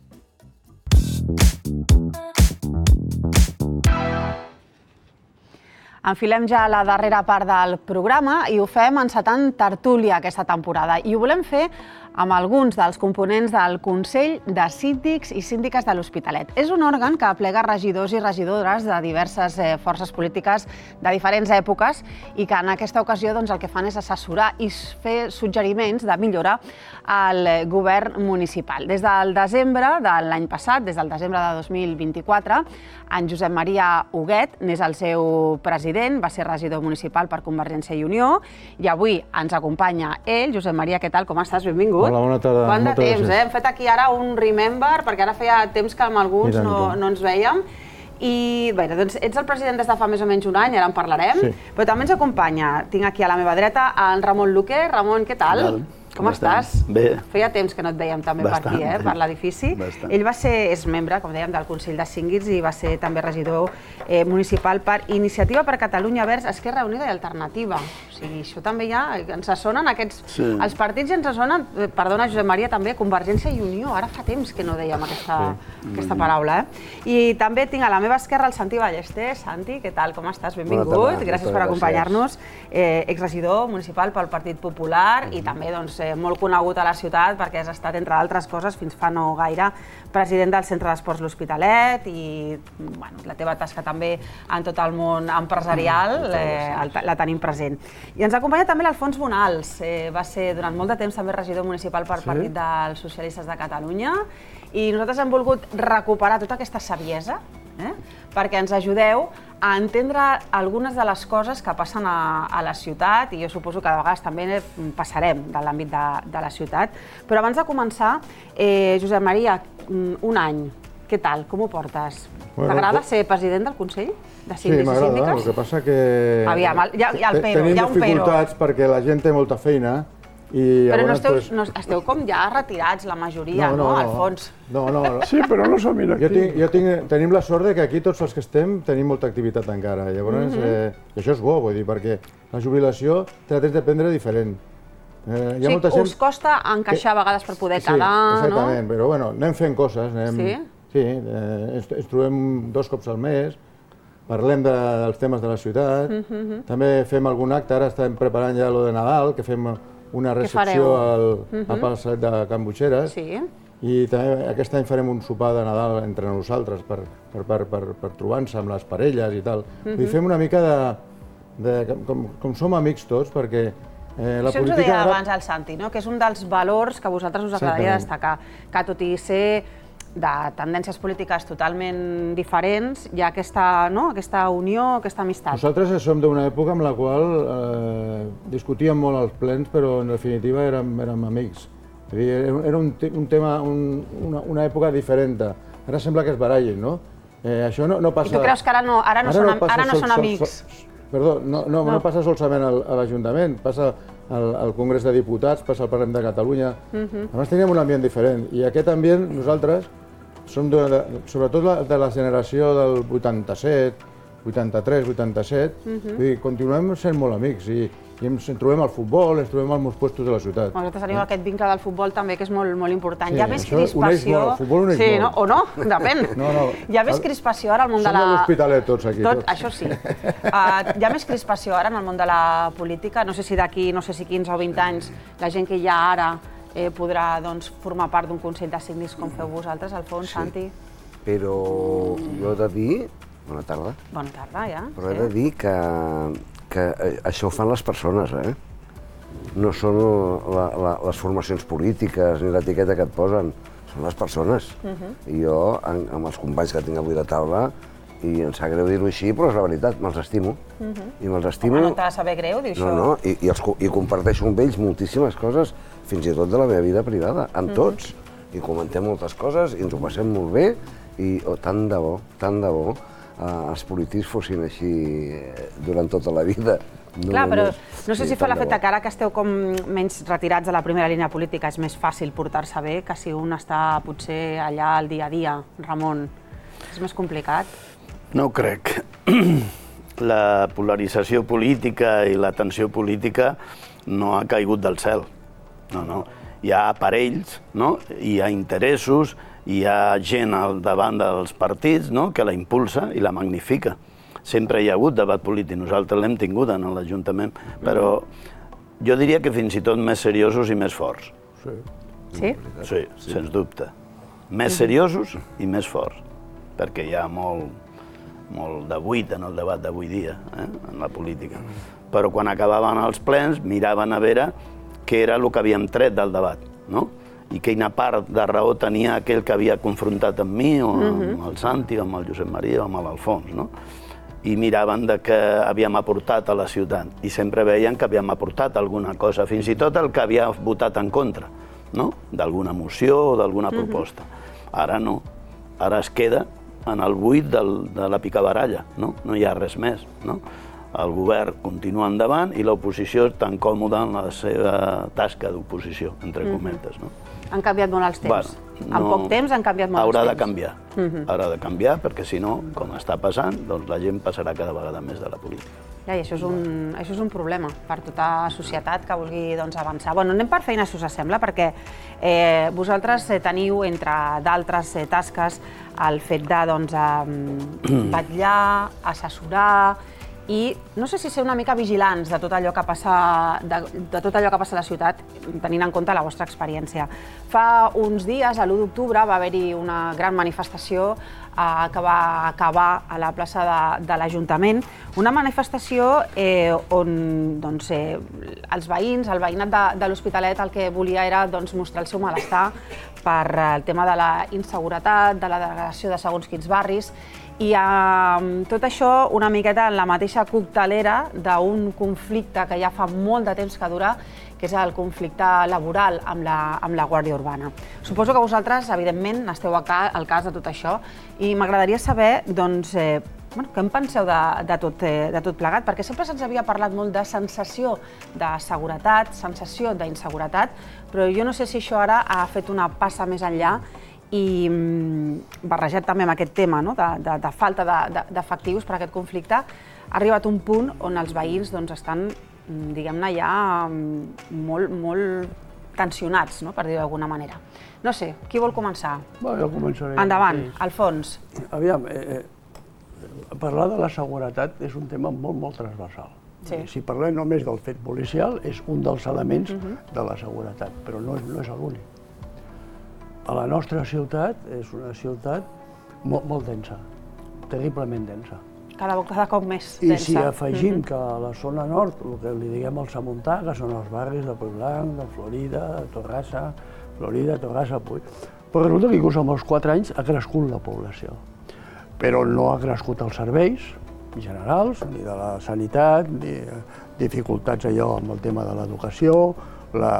Enfilem ja la darrera part del programa i ho fem encetant tertúlia aquesta temporada. I ho volem fer amb alguns dels components del Consell de Síndics i Síndiques de l'Hospitalet. És un òrgan que aplega regidors i regidores de diverses eh, forces polítiques de diferents èpoques i que en aquesta ocasió doncs, el que fan és assessorar i fer suggeriments de millora al govern municipal. Des del desembre de l'any passat, des del desembre de dos mil vint-i-quatre, en Josep Maria Huguet n'és el seu president, va ser regidor municipal per Convergència i Unió i avui ens acompanya ell. Josep Maria, què tal? Com estàs? Benvingut. benvingut. Hola, bona tarda. Quant de temps, eh? Hem fet aquí ara un remember, perquè ara feia temps que amb alguns no, no ens vèiem. I bé, doncs ets el president des de fa més o menys un any, ara en parlarem, sí. Però també ens acompanya, tinc aquí a la meva dreta, en Ramon Luque. Ramon, què tal? Tal. Com Bastant. Estàs? Bé. Feia temps que no et veiem també Bastant. Per aquí, eh, per l'edifici. Ell va ser, és membre, com dèiem, del Consell de Síndics i va ser també regidor eh, municipal per Iniciativa per Catalunya Verds, Esquerra Unida i Alternativa. O sigui, això també ja ens sonen aquests... Sí. Els partits ens sonen, eh, perdona Josep Maria, també Convergència i Unió. Ara fa temps que no dèiem aquesta, sí. aquesta paraula, eh? I també tinc a la meva esquerra el Santi Ballester. Santi, què tal? Com estàs? Benvingut. Gràcies per acompanyar-nos. Eh, exregidor municipal pel Partit Popular i també, doncs, molt conegut a la ciutat perquè has estat, entre altres coses, fins fa no gaire, president del Centre d'Esports L'Hospitalet i bueno, la teva tasca també en tot el món empresarial eh, la tenim present. I ens acompanya també l'Alfons Bonals, eh, va ser durant molt de temps també regidor municipal pel sí? Partit dels Socialistes de Catalunya i nosaltres hem volgut recuperar tota aquesta saviesa eh, perquè ens ajudeu a entendre algunes de les coses que passen a, a la ciutat i jo suposo que de vegades també passarem de l'àmbit de, de la ciutat. Però abans de començar, eh, Josep Maria, un any, què tal? Com ho portes? Bueno, T'agrada ser president del Consell de Síndics sí, i Síndiques? Sí, m'agrada, el que passa que... Aviam, hi ha, hi ha el pero, Tenim hi ha un pero. Tenim dificultats perquè la gent té molta feina i però no esteu, pues... no, esteu com ja retirats, la majoria, no, no, no, al fons? No, no, no. Sí, però no som inactius. Jo tinc, jo tinc, tenim la sort que aquí tots els que estem tenim molta activitat encara. Llavors, mm -hmm. eh, i això és bo, vull dir, perquè la jubilació te la tens de prendre diferent. Eh, hi ha sí, molta gent... us costa encaixar que... a vegades per poder sí, quedar, exactament, no? Però bueno, anem fent coses. Anem... Sí? Sí, eh, ens, ens trobem dos cops al mes, parlem de, dels temes de la ciutat, mm -hmm. també fem algun acte, ara estem preparant ja lo de Nadal, que fem una recepció al, uh-huh. al Palau de Can Butxeres sí. i també aquest any farem un sopar de Nadal entre nosaltres per, per, per, per, per trobar-nos amb les parelles i tal. Uh-huh. I fem una mica de... de com, com som amics tots, perquè eh, la Això ens ho deia ara... abans el Santi, no? Que és un dels valors que a vosaltres us agradaria destacar, que tot i ser de tendències polítiques totalment diferents, hi ha aquesta, no? aquesta unió, aquesta amistat. Nosaltres som d'una època en la qual eh, discutíem molt als plens, però en definitiva érem, érem amics. És dir, era un, un tema, un, una, una època diferent. Ara sembla que es barallin, no? Eh, això no, no passa... I tu creus que ara no, ara no, ara són, no, ara no sol, són amics? Sol, sol, perdó, no, no, no. no passa solament al, a l'Ajuntament, passa al, al Congrés de Diputats, passa al Parlament de Catalunya. Uh-huh. A més teníem un ambient diferent i aquest ambient nosaltres som de, de, sobretot la, de la generació del vuitanta-set, vuitanta-tres, vuitanta-set, uh-huh. i continuem sent molt amics i, i ens trobem al futbol, ens trobem als molts puestos de la ciutat. Nosaltres tenim eh? aquest vincle del futbol també que és molt, molt important. Sí, hi ha més crispació... Molt, el futbol uneix sí, molt. No? O no, depèn. No, no. Hi ha més crispació ara al món de la... Som de l'Hospitalet tots aquí. Tot, tots. Això sí. Uh, hi ha més crispació ara en el món de la política. No sé si d'aquí, no sé si quinze o vint anys, la gent que hi ha ara eh, podrà doncs, formar part d'un Consell de Síndics com feu vosaltres, Alfons, sí. Santi. Però jo he de dir... Bona tarda. Bona tarda, ja. Però he de dir que, que això ho fan les persones, eh? No són la, la, les formacions polítiques ni l'etiqueta que et posen, són les persones. Uh-huh. I jo, amb, amb els companys que tinc avui de taula, i em sap greu dir-ho així, però és la veritat, me'ls estimo. Uh-huh. I me'ls estimo... Home, no t'ha de saber greu dir això? No, no, i, i, els, i comparteixo amb ells moltíssimes coses, fins i tot de la meva vida privada, amb uh-huh. tots. I comentem moltes coses, i ens ho passem molt bé, i oh, tant de bo, tant de bo, eh, els polítics fossin així durant tota la vida. No Clar, però no sé sí, si fa l'efecte que ara que esteu com menys retirats de la primera línia política és més fàcil portar-se bé que si un està potser allà al dia a dia, Ramon. És més complicat? No ho crec. La polarització política i la tensió política no ha caigut del cel. No, no. Hi ha aparells, no? Hi ha interessos, hi ha gent al davant dels partits, no? Que la impulsa i la magnifica. Sempre hi ha hagut debat polític, nosaltres l'hem tingut en l'Ajuntament, però jo diria que fins i tot més seriosos i més forts. Sí? Sí, sí sens dubte. Més seriosos i més forts, perquè hi ha molt, molt de buit en el debat d'avui dia, eh? En la política. Però quan acabaven els plens miraven a veure què era el que havíem tret del debat, no? I quina part de raó tenia aquell que havia confrontat amb mi, o amb el Santi, o amb el Josep Maria, o amb l'Alfons, no? I miraven de què havíem aportat a la ciutat. I sempre veien que havíem aportat alguna cosa, fins i tot el que havia votat en contra. d'alguna moció o d'alguna proposta. Ara no, ara es queda en el buit de la picabaralla, no hi ha res més. El govern continua endavant i l'oposició tan còmoda en la seva tasca d'oposició, entre cometes. Han canviat molt els temps. En poc temps han canviat molt els temps. Haurà de canviar, haurà de canviar, perquè si no, com està passant, doncs la gent passarà cada vegada més de la política. I això és un problema per tota la societat que vulgui avançar. Bé, anem per feina, si us sembla, perquè vosaltres teniu, entre d'altres tasques, el fet de vetllar, assessorar, i no sé si ser una mica vigilants de tot allò que passa a la ciutat, tenint en compte la vostra experiència. Fa uns dies, l'u d'octubre, va haver-hi una gran manifestació que va acabar a la plaça de l'Ajuntament, una manifestació on els veïns, el veïnat de l'Hospitalet, el que volia era mostrar el seu malestar per el tema de la inseguretat, de la degradació de segons quins barris, i tot això una miqueta en la mateixa coctelera d'un conflicte que ja fa molt de temps que dura, que és el conflicte laboral amb la Guàrdia Urbana. Suposo que vosaltres, evidentment, esteu al cas de tot això i m'agradaria saber què en penseu de tot plegat, perquè sempre se'ns havia parlat molt de sensació de seguretat, sensació d'inseguretat, però jo no sé si això ara ha fet una passa més enllà i barrejat també amb aquest tema de falta d'efectius per a aquest conflicte, ha arribat un punt on els veïns estan, diguem-ne, ja molt tensionats, per dir-ho d'alguna manera. No sé, qui vol començar? Jo començaré. Endavant, Alfons. Aviam, parlar de la seguretat és un tema molt, molt transversal. Si parlem només del fet policial, és un dels elements de la seguretat, però no és l'únic. A la nostra ciutat és una ciutat molt densa, terriblement densa. Cada cop més densa. I si afegim que a la zona nord, el que li diguem el Samontà, que són els barris de Puigblanc, de Florida, de Torrassa, Florida, Torrassa, Puig... Però resulta que inclús en els quatre anys ha crescut la població. Però no ha crescut els serveis generals, ni de la sanitat, ni dificultats allò amb el tema de l'educació, la...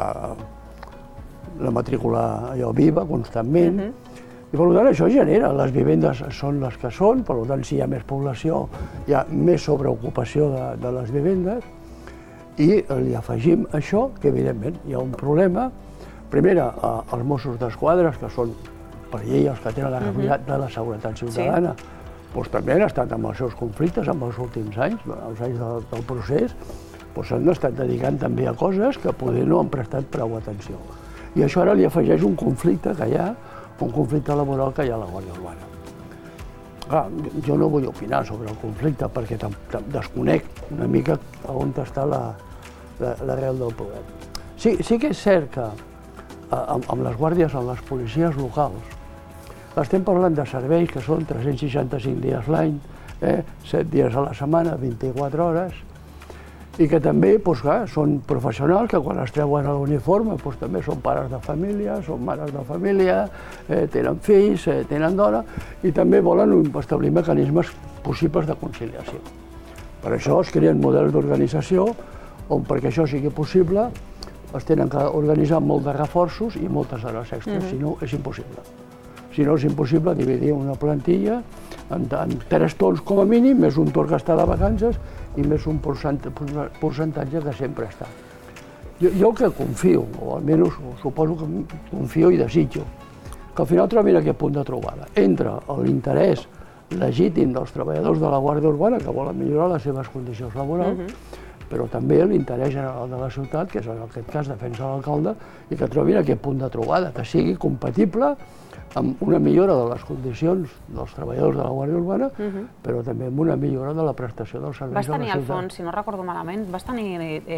la matrícula allò viva constantment, i per tant això genera, les vivendes són les que són, per tant si hi ha més població hi ha més sobreocupació de les vivendes, i li afegim això, que evidentment hi ha un problema, primer els Mossos d'Esquadra, que són per llei els que tenen la responsabilitat de la seguretat ciutadana, doncs també han estat amb els seus conflictes en els últims anys, els anys del procés, s'han estat dedicant també a coses que potser no han prestat prou atenció. I això ara li afegeix un conflicte que hi ha, un conflicte laboral que hi ha a la Guàrdia Urbana. Clar, jo no vull opinar sobre el conflicte perquè desconec una mica on està l'arrel del problema. Sí que és cert que amb les guàrdies, amb les policies locals, estem parlant de serveis que són tres-cents seixanta-cinc dies l'any, set dies a la setmana, vint-i-quatre hores, i que també són professionals que quan es treuen a l'uniforme també són pares de família, són mares de família, tenen fills, tenen dona, i també volen establir mecanismes possibles de conciliació. Per això es creen models d'organització on perquè això sigui possible es tenen que organitzar molt de reforços i moltes hores extres, si no és impossible. Si no és impossible dividir una plantilla en tres torns com a mínim, més un torn que està de vacances i més un percentatge que sempre està. Jo el que confio, o almenys suposo que confio i desitjo, que al final trobin aquest punt de trobada entre l'interès legítim dels treballadors de la Guàrdia Urbana que volen millorar les seves condicions laborals, però també l'interès general de la ciutat, que és en aquest cas defensa l'alcalde, i que trobin aquest punt de trobada, que sigui compatible amb una millora de les condicions dels treballadors de la Guàrdia Urbana, però també amb una millora de la prestació dels serveis a la ciutat. Vas tenir, Alfons, si no recordo malament, vas tenir...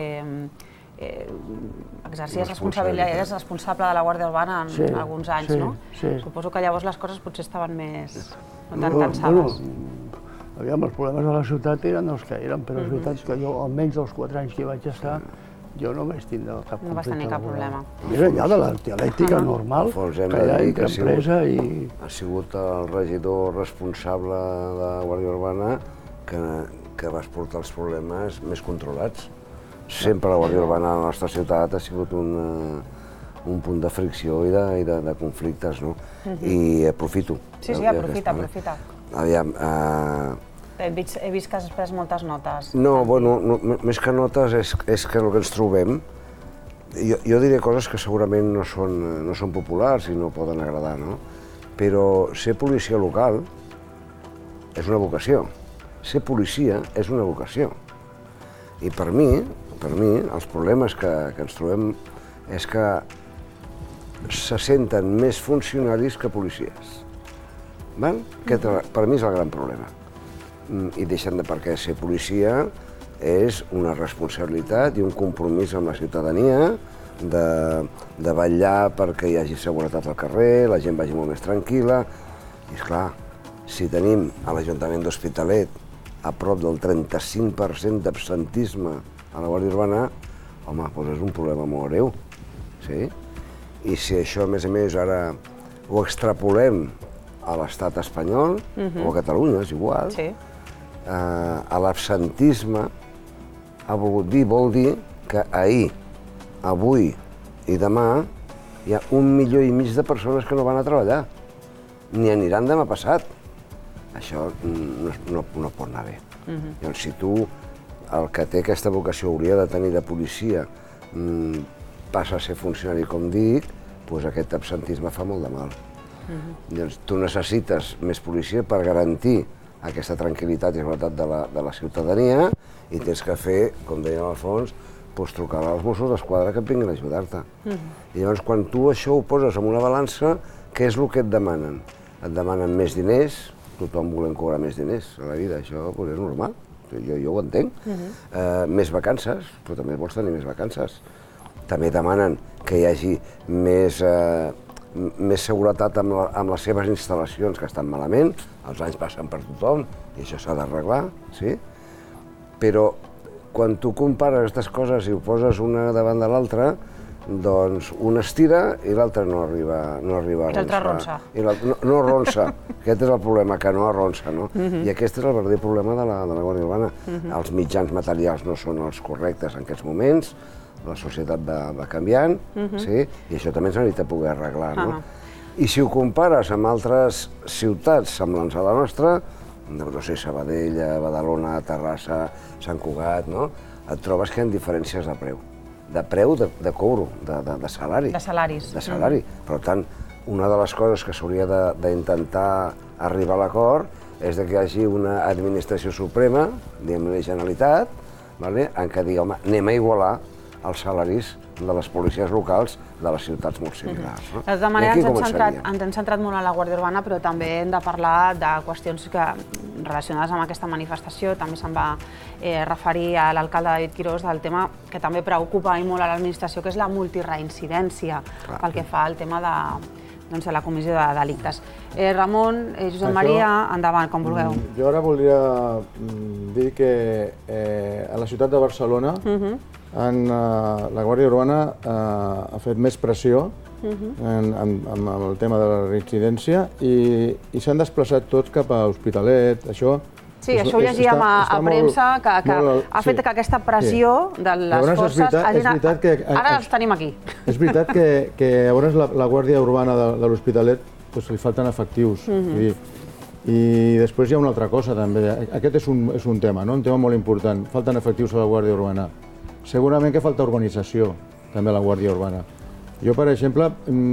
exercies responsabilitats responsable de la Guàrdia Urbana en alguns anys, no? Suposo que llavors les coses potser estaven més... no tan cansades. Aviam, els problemes de la ciutat eren els que eren, però és veritat que jo, almenys dels quatre anys que hi vaig estar, jo no vaig tindre cap conflicte. No vas tenir cap problema. Més enllà de la dialèctica normal que hi ha entre empresa i... Ha sigut el regidor responsable de la Guàrdia Urbana que vas portar els problemes més controlats. Sempre la Guàrdia Urbana a la nostra ciutat ha sigut un punt de fricció i de, i de, de conflictes, no? I aprofito. Sí, sí, aprofita, aprofita. Aviam, eh... He vist, he vist que has pres moltes notes. No, bueno, no, més que notes és, és que el que ens trobem, jo, jo diré coses que segurament no són, no són populars i no poden agradar, no? Però ser policia local és una vocació. Ser policia és una vocació. I per mi, per mi, els problemes que, que ens trobem és que se senten més funcionaris que policies. Val? Aquest, per mi és el gran problema. I deixen de perquè ser policia és una responsabilitat i un compromís amb la ciutadania de, de vetllar perquè hi hagi seguretat al carrer, la gent vagi molt més tranquil·la. I esclar, si tenim a l'Ajuntament d'Hospitalet a prop del trenta-cinc per cent d'absentisme a la Guàrdia Urbana, home, doncs és un problema molt greu. Sí? I si això, a més a més, ara ho extrapolem a l'estat espanyol, o a Catalunya, és igual, a l'absentisme ha volgut dir, vol dir que ahir, avui i demà hi ha un milió i mig de persones que no van a treballar, ni aniran demà passat. Això no, no, no pot anar bé. Llavors, si tu, el que té aquesta vocació, hauria de tenir de policia, passa a ser funcionari, com dic, doncs aquest absentisme fa molt de mal. Llavors, tu necessites més policia per garantir aquesta tranquil·litat i seguretat de la, de la ciutadania i tens que fer, com deia al fons, doncs trucar als Mossos d'Esquadra que et vinguin a ajudar-te. I llavors, quan tu això ho poses en una balança, què és el que et demanen? Et demanen més diners, tothom volem cobrar més diners a la vida, això és normal, jo, jo ho entenc. Uh, més vacances, però també vols tenir més vacances. També demanen que hi hagi més, uh, més seguretat amb, la, amb les seves instal·lacions que estan malament, els anys passen per tothom i això s'ha d'arreglar, sí? Però quan tu compares aquestes coses i ho poses una davant de l'altra, doncs un estira i l'altre no arriba, no arriba a ronçar. L'altre ronça. I no, no ronça, aquest és el problema, que no arronsa, no? I aquest és el verdader problema de la, de la Guàrdia Urbana. Els mitjans materials no són els correctes en aquests moments, la societat va, va canviant, sí? I això també ens necessita poder arreglar, no? I si ho compares amb altres ciutats semblants a la nostra, no sé, Sabadell, Badalona, Terrassa, Sant Cugat, no? Et trobes que hi ha diferències de preu. De preu, de, de cobro, de, de, de salari. De salaris. De salari. Mm. Per tant, una de les coses que s'hauria d'intentar arribar a l'acord és que hi hagi una administració suprema, diguem la Generalitat, vale? En què digui, home, anem a igualar els salaris de les policies locals de les ciutats molt similars. No? De tota manera, ens hem, centrat, ens hem centrat molt en la Guàrdia Urbana, però també hem de parlar de qüestions que, relacionades amb aquesta manifestació. També se'n va eh, referir a l'alcalde David Quirós del tema que també preocupa i molt a l'administració, que és la multireincidència, Clar. pel que fa al tema de, doncs, de la comissió de delictes. Eh, Ramon, eh, Josep Això, Maria, endavant, com vulgueu. Jo ara voldria dir que eh, a la ciutat de Barcelona uh-huh. en, uh, la Guàrdia Urbana uh, ha fet més pressió uh-huh. en, en, en el tema de la reincidència i, i s'han desplaçat tots cap a Hospitalet. Això, sí, és, això ho llegíem està, a, a premsa, molt, que, que molt, ha fet sí, que aquesta pressió sí. de les llavors, forces... És veritat, hagin, és veritat que, ara els tenim aquí. És veritat que, que llavors la, la Guàrdia Urbana de, de l'Hospitalet doncs, li falten efectius. Uh-huh. I, I després hi ha una altra cosa també. Aquest és un, és un tema, no? Un tema molt important. Falten efectius a la Guàrdia Urbana. Segurament que falta organització també a la Guàrdia Urbana. Jo, per exemple,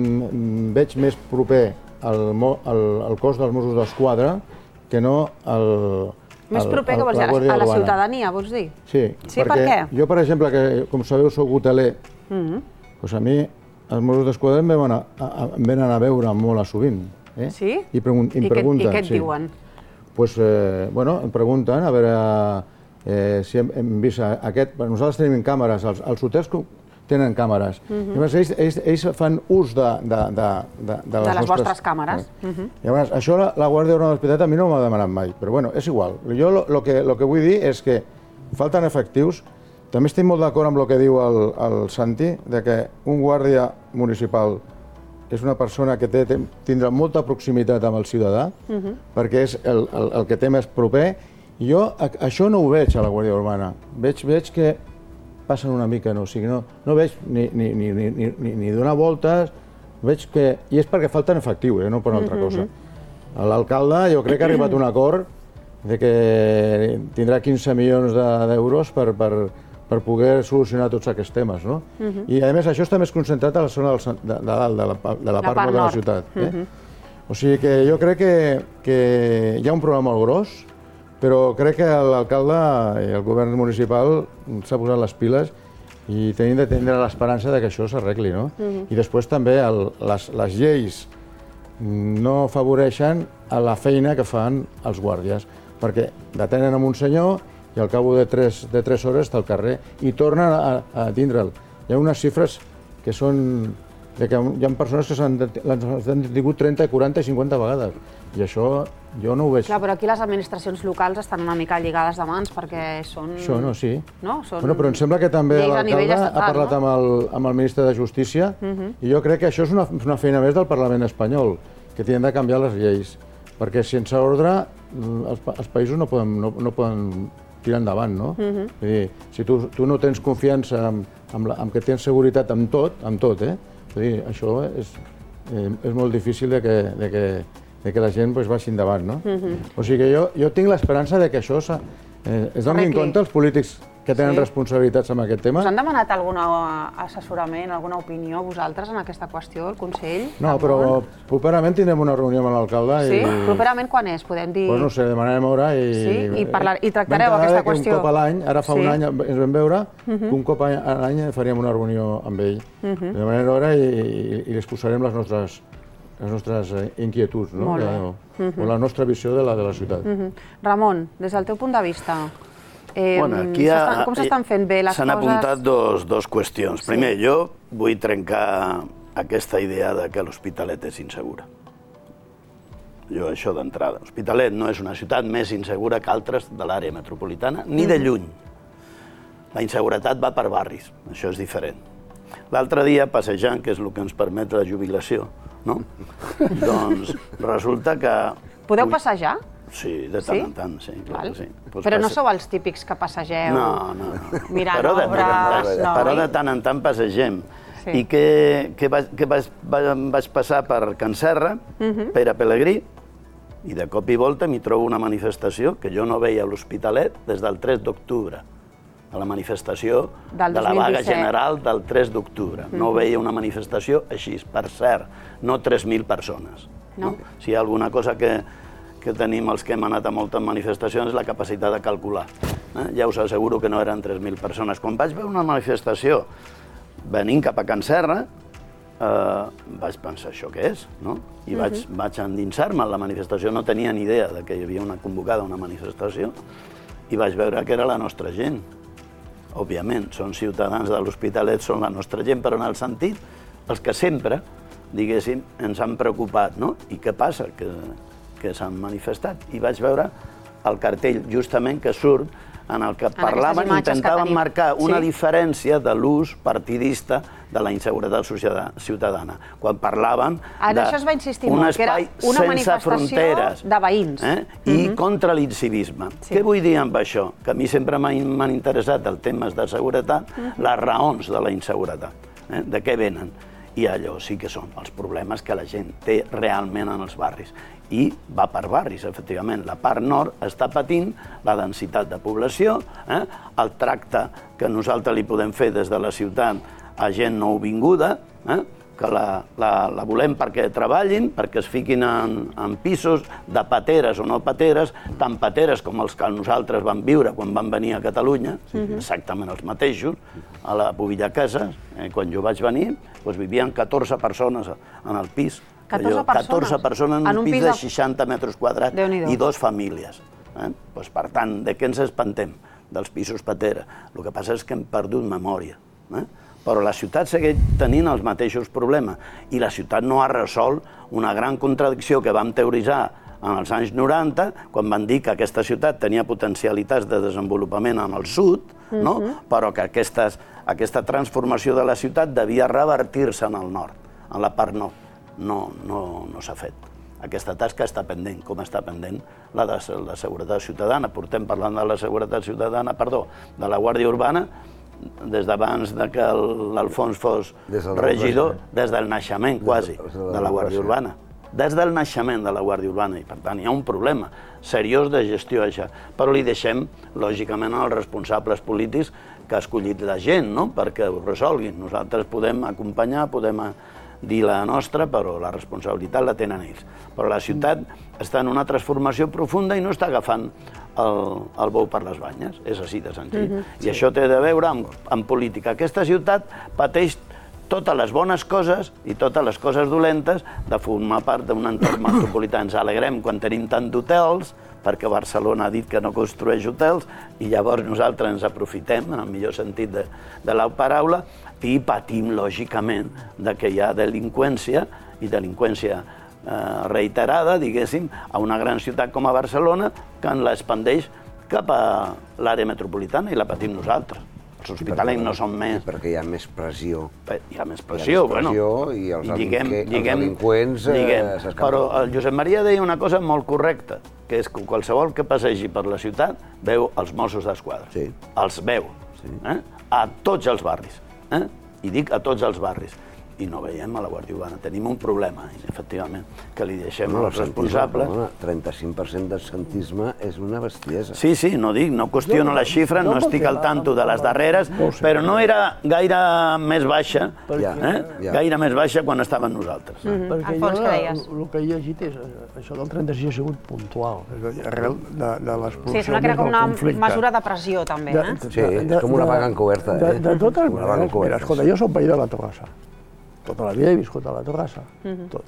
veig més proper el, el, el cos dels Mossos d'Esquadra que no el, Més proper, que vols dir, a la ciutadania, vols dir? Sí, sí, per què? Jo, per exemple, que com sabeu soc hoteler, mm-hmm. doncs a mi els Mossos d'Esquadra em venen a, a, venen a veure molt a sovint. Eh? Sí? I, pregun I, I pregunten. I què et sí. diuen? Pues, eh, bueno, em pregunten a veure eh, si hem, hem vist aquest... Nosaltres tenim càmeres, els, els hotels tenen càmeres. Mm-hmm. Llavors, ells, ells, ells fan ús de, de, de, de, de, les, de les nostres... vostres càmeres. Eh. Mm-hmm. Llavors, això la, la Guàrdia Urbana de l'Hospitalet a mi no m'ha demanat mai, però bueno, és igual. Jo lo, lo, que, lo que vull dir és que falten efectius. També estic molt d'acord amb el que diu el, el Santi, de que un guàrdia municipal és una persona que té, tindrà molta proximitat amb el ciutadà, uh-huh. perquè és el, el, el que té més proper. Jo a, això no ho veig a la Guàrdia Urbana. Veig, veig que passen una mica, no? O sigui, no, no veig ni, ni, ni, ni, ni, ni donar voltes, veig que... I és perquè falten efectiu, eh? No per una altra cosa. L'alcalde jo crec que ha arribat a un acord de que tindrà quinze milions d'euros per, per, per poder solucionar tots aquests temes, no? I a més això està més concentrat a la zona del, de, de dalt, de la, de la part nord de la ciutat. Eh? O sigui que jo crec que, que hi ha un problema molt gros, però crec que l'alcalde i el govern municipal s'ha posat les piles i tenim de tindre l'esperança que això s'arregli, no? I després també el, les, les lleis no afavoreixen a la feina que fan els guàrdies, perquè detenen amb un senyor i al cap de tres, de tres hores està al carrer i tornen a, a tindre'l. Hi ha unes xifres que són... De que hi ha persones que s'han detingut trenta, quaranta i cinquanta vegades. I això jo no ho veig. Clar, però aquí les administracions locals estan una mica lligades de mans perquè són... Això no, sí. No? Són bueno, però em sembla que també l'alcalde ha parlat no? amb, el, amb el ministre de Justícia uh -huh. i jo crec que això és una, una feina més del Parlament espanyol, que tenen de canviar les lleis, perquè sense ordre els, els països no poden, no, no poden tirar endavant, no? Uh -huh. Vull dir, si tu, tu no tens confiança en, en, la, en que tens seguretat en tot, en tot, eh? Vull dir, això és, eh, és molt difícil de que, de que, de que la gent pues, vagi endavant, no? Uh-huh. O sigui que jo, jo tinc l'esperança de que això eh, es doni en compte els polítics que tenen sí. responsabilitats en aquest tema. Us han demanat algun assessorament, alguna opinió vosaltres en aquesta qüestió, el Consell? No, però properament tindrem una reunió amb l'alcalde. Sí? I... Properament quan és? Podem dir... Pues no sé, demanarem hora i... Sí? I, parlar... I tractareu aquesta qüestió? Un cop a l'any, ara fa sí. un any ens vam veure, uh-huh. que un cop a l'any faríem una reunió amb ell. Uh-huh. Demanarem hora i, i, i li exposarem les nostres, les nostres inquietuds, no? Molt bé. O, uh-huh. o la nostra visió de la, de la ciutat. Uh-huh. Ramon, des del teu punt de vista, Eh, bueno, aquí ha, com s'estan fent bé les coses? S'han apuntat dos, dos qüestions. Sí. Primer, jo vull trencar aquesta idea de que l'Hospitalet és insegura. Jo, això d'entrada. L'Hospitalet no és una ciutat més insegura que altres de l'àrea metropolitana, ni de lluny. La inseguretat va per barris, això és diferent. L'altre dia, passejant, que és el que ens permet la jubilació, no? Doncs resulta que... Podeu passejar? Sí, de tant sí? en tant, sí. Clar, sí. Pues però passa... no sou els típics que passegeu? No, no. no. Mirant però de, obres, no? Però de tant en tant passegem. Sí. I que, que, vaig, que vaig, vaig passar per Can Serra, uh-huh. Pere Pelegrí, i de cop i volta m'hi trobo una manifestació que jo no veia a l'Hospitalet des del tres d'octubre, a la manifestació de la vaga general del tres d'octubre. Uh-huh. No veia una manifestació així, per cert, no tres mil persones. No. No? Si hi ha alguna cosa que... que tenim els que hem anat a moltes manifestacions, la capacitat de calcular. Eh? Ja us asseguro que no eren tres mil persones. Quan vaig veure una manifestació venint cap a Can Serra, eh, vaig pensar, això què és? No? I vaig, uh-huh. vaig endinsar-me en la manifestació, no tenia ni idea de que hi havia una convocada una manifestació, i vaig veure que era la nostra gent. Òbviament, són ciutadans de l'Hospitalet, són la nostra gent, però en el sentit, els que sempre, diguéssim, ens han preocupat, no? I què passa? Que que s'han manifestat, i vaig veure el cartell justament que surt en el que parlaven, intentaven marcar una diferència de l'ús partidista de la inseguretat ciutadana, quan parlaven d'un espai sense fronteres de veïns i contra l'incivisme. Què vull dir amb això? Que a mi sempre m'han interessat els temes de seguretat, les raons de la inseguretat, de què venen. I allò sí que són els problemes que la gent té realment en els barris. I va per barris, efectivament. La part nord està patint la densitat de població, eh? el tracte que nosaltres li podem fer des de la ciutat a gent nouvinguda, eh? que la, la, la volem perquè treballin, perquè es fiquin en, en pisos de pateres o no pateres, tan pateres com els que nosaltres vam viure quan vam venir a Catalunya, exactament els mateixos, a la Pobilla Cases, eh? quan jo vaig venir, doncs vivien catorze persones en el pis. catorze persones? catorze persones en un pis de seixanta metres quadrats i dos famílies. Eh? Pues, per tant, de què ens espantem? Dels pisos patera. El que passa és que hem perdut memòria. Eh? Però la ciutat segueix tenint els mateixos problemes i la ciutat no ha resolt una gran contradicció que vam teoritzar en els anys noranta, quan van dir que aquesta ciutat tenia potencialitats de desenvolupament en el sud, no? però que aquestes, aquesta transformació de la ciutat devia revertir-se en el nord, en la part nord. No, no, no s'ha fet. Aquesta tasca està pendent, com està pendent la de la seguretat ciutadana. Portem parlant de la seguretat ciutadana, perdó, de la Guàrdia Urbana des d'abans que l'Alfons fos regidor, des del naixement quasi de la Guàrdia Urbana. Des del naixement de la Guàrdia Urbana, i per tant hi ha un problema seriós de gestió això, però li deixem, lògicament, als responsables polítics que ha escollit la gent, perquè ho resolguin. Nosaltres podem acompanyar, podem dir la nostra, però la responsabilitat la tenen ells. Però la ciutat està en una transformació profunda i no està agafant el bou per les banyes, és així de senzill. I això té a veure amb política. Aquesta ciutat pateix totes les bones coses i totes les coses dolentes de formar part d'un entorn metropolità. Ens alegrem quan tenim tant d'hotels, perquè Barcelona ha dit que no construeix hotels, i llavors nosaltres ens aprofitem, en el millor sentit de la paraula, i patim, lògicament, que hi ha delinqüència, i delinqüència reiterada, diguéssim, a una gran ciutat com a Barcelona, que en l'expandeix cap a l'àrea metropolitana i la patim nosaltres. Els hospitalencs no són més... I perquè hi ha més pressió. Hi ha més pressió, bueno. I els delinqüents s'escapen. Però el Josep Maria deia una cosa molt correcta, que és que qualsevol que passegi per la ciutat veu els Mossos d'Esquadra. Els veu. A tots els barris. I dic a tots els barris. I no veiem a la Guàrdia Urbana. Tenim un problema, efectivament, que li deixem als responsables. El trenta-cinc per cent del santisme és una bestiesa. Sí, sí, no dic, no qüestiono la xifra, no estic al tanto de les darreres, però no era gaire més baixa, gaire més baixa quan estaven nosaltres. Perquè jo el que he llegit és això del trenta-sis ha sigut puntual, arrel de l'expulsió. Sí, sembla que era com una mesura de pressió, també. Sí, és com una vaga encoberta. De totes maneres, mira, escolta, jo soc veí de la Torrassa. Tota la vida he viscut a la Torrassa, tot.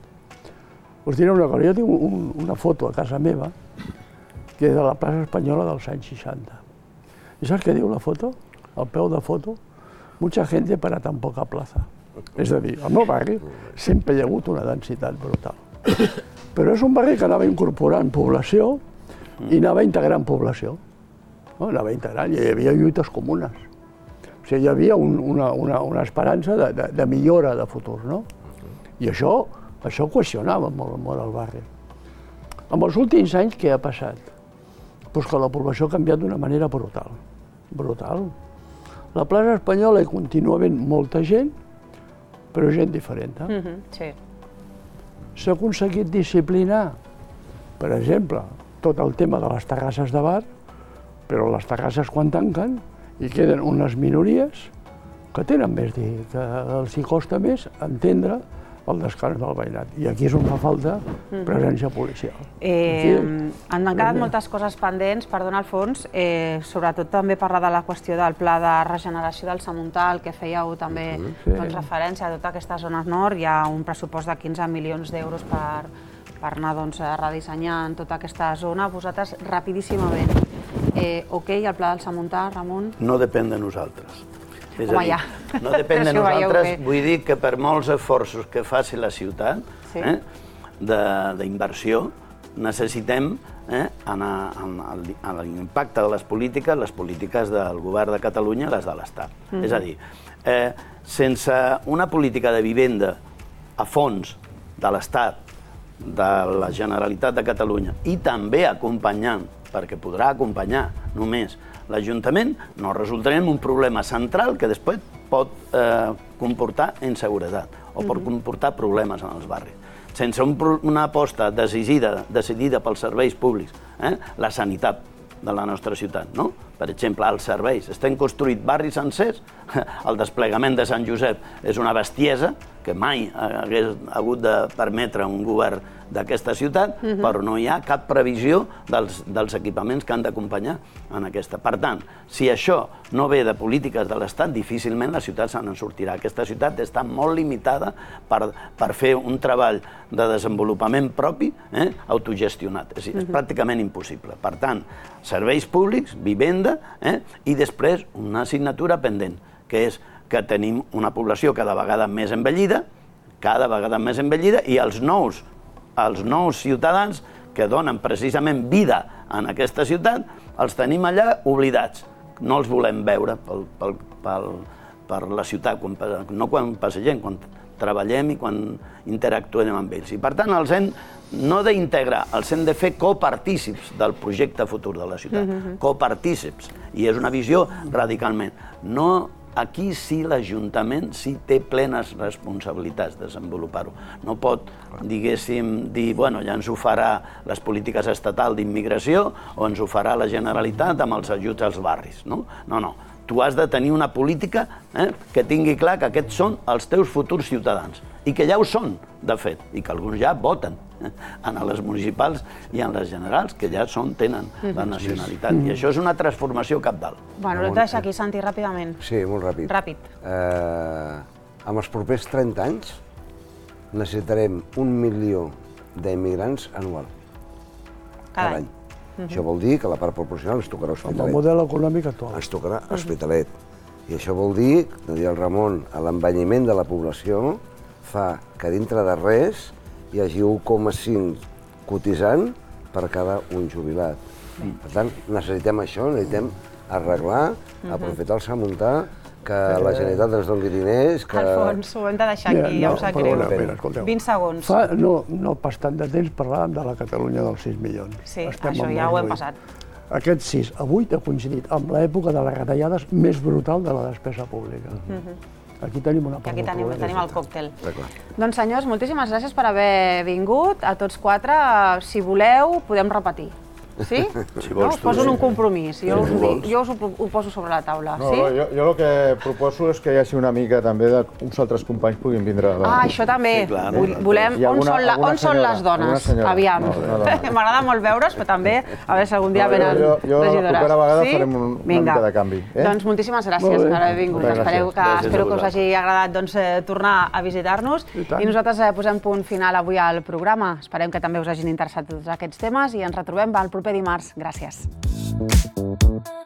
Us diré una cosa, jo tinc una foto a casa meva que és de la plaça Espanyola dels anys seixanta. I saps què diu la foto? Al peu de foto, mucha gente para tan poca plaza. És a dir, al meu barri sempre hi ha hagut una densitat brutal. Però és un barri que anava incorporant població i anava integrant població. Anava integrant, i hi havia lluites comunes. O sigui, hi havia una esperança de millora de futur, no? I això qüestionava molt el barri. En els últims anys, què ha passat? Doncs que la població ha canviat d'una manera brutal. Brutal. La plaça Espanyola hi continua havent molta gent, però gent diferent. Sí. S'ha aconseguit disciplinar, per exemple, tot el tema de les terrasses de bar, però les terrasses quan tanquen i queden unes minories que tenen més dir, que els hi costa més entendre el descans del veïnat. I aquí és on fa falta presència policial. Han quedat moltes coses pendents, perdona, Alfons, sobretot també parlar de la qüestió del pla de regeneració del Samuntal, que fèieu també referència a tota aquesta zona nord. Hi ha un pressupost de quinze milions d'euros per anar redissenyant tota aquesta zona. Vosaltres, rapidíssimament, ok, el pla del Samuntal, Ramon? No depèn de nosaltres. Home, ja. No depèn de nosaltres, vull dir que per molts esforços que faci la ciutat d'inversió, necessitem l'impacte de les polítiques, les polítiques del govern de Catalunya i les de l'Estat. És a dir, sense una política de vivenda a fons de l'Estat, de la Generalitat de Catalunya, i també acompanyant, perquè podrà acompanyar només l'Ajuntament, no resoldrem un problema central que després pot comportar inseguretat o pot comportar problemes en els barris. Sense una aposta decidida pels serveis públics, la sanitat de la nostra ciutat, no? Per exemple, els serveis. Estem construït barris sencers, el desplegament de Sant Josep és una bestiesa que mai hagués hagut de permetre un govern d'aquesta ciutat, però no hi ha cap previsió dels equipaments que han d'acompanyar en aquesta. Per tant, si això no ve de polítiques de l'Estat, difícilment la ciutat se n'en sortirà. Aquesta ciutat està molt limitada per fer un treball de desenvolupament propi autogestionat. És pràcticament impossible. Per tant, serveis públics, vivenda i després una assignatura pendent, que és que tenim una població cada vegada més envellida, cada vegada més envellida, i els nous els nous ciutadans que donen precisament vida en aquesta ciutat, els tenim allà oblidats. No els volem veure per la ciutat, no quan passegem, quan treballem i quan interactuem amb ells. I per tant, els hem no d'integrar, els hem de fer copartícips del projecte futur de la ciutat, copartícips, i és una visió radicalment. No aquí sí l'Ajuntament sí té plenes responsabilitats de desenvolupar-ho. No pot, diguéssim, dir, bueno, ja ens ho farà les polítiques estatals d'immigració o ens ho farà la Generalitat amb els ajuts als barris, no? No, no. Tu has de tenir una política que tingui clar que aquests són els teus futurs ciutadans i que ja ho són, de fet, i que alguns ja voten en les municipals i en les generals, que ja són, tenen la nacionalitat. I això és una transformació cabdal. Bueno, l'hem de deixar aquí, Santi, ràpidament. Sí, molt ràpid. Ràpid. En els propers trenta anys necessitarem un milió d'immigrants anual. Cada any. Això vol dir que la part proporcional ens tocarà Hospitalet. Amb el model econòmic actual. Ens tocarà Hospitalet. I això vol dir, no dir el Ramon, l'envelliment de la població fa que dintre de res hi hagi un coma cinc cotitzant per cada un jubilat. Per tant, necessitem això, necessitem arreglar, aprofitar el Samuntà, que la Generalitat ens doni diners, que... Alfons, ho hem de deixar aquí, ja ho sap greu. vint segons. Fa no pas tant de temps parlàvem de la Catalunya dels sis milions. Sí, això ja ho hem passat. Aquest sis a vuit ha coincidit amb l'època de les retallades més brutal de la despesa pública. Aquí tenim una part Aquí tenim, del tenim el còctel. Doncs senyors, moltíssimes gràcies per haver vingut. A tots quatre, si voleu, podem repetir. Sí? Si vols Us poso en un compromís. Jo us ho poso sobre la taula. Jo el que proposo és que hi hagi una mica també d'uns altres companys puguin vindre. Ah, això també. Volem... On són les dones? Aviam. M'agrada molt veure's, però també a veure si algun dia venen regidores. Jo la propera vegada farem una mica de canvi. Doncs moltíssimes gràcies per haver vingut. Espero que us hagi agradat tornar a visitar-nos. I nosaltres posem punt final avui al programa. Esperem que també us hagin interessat tots aquests temes i ens retrobem el proper dimarts. Gràcies.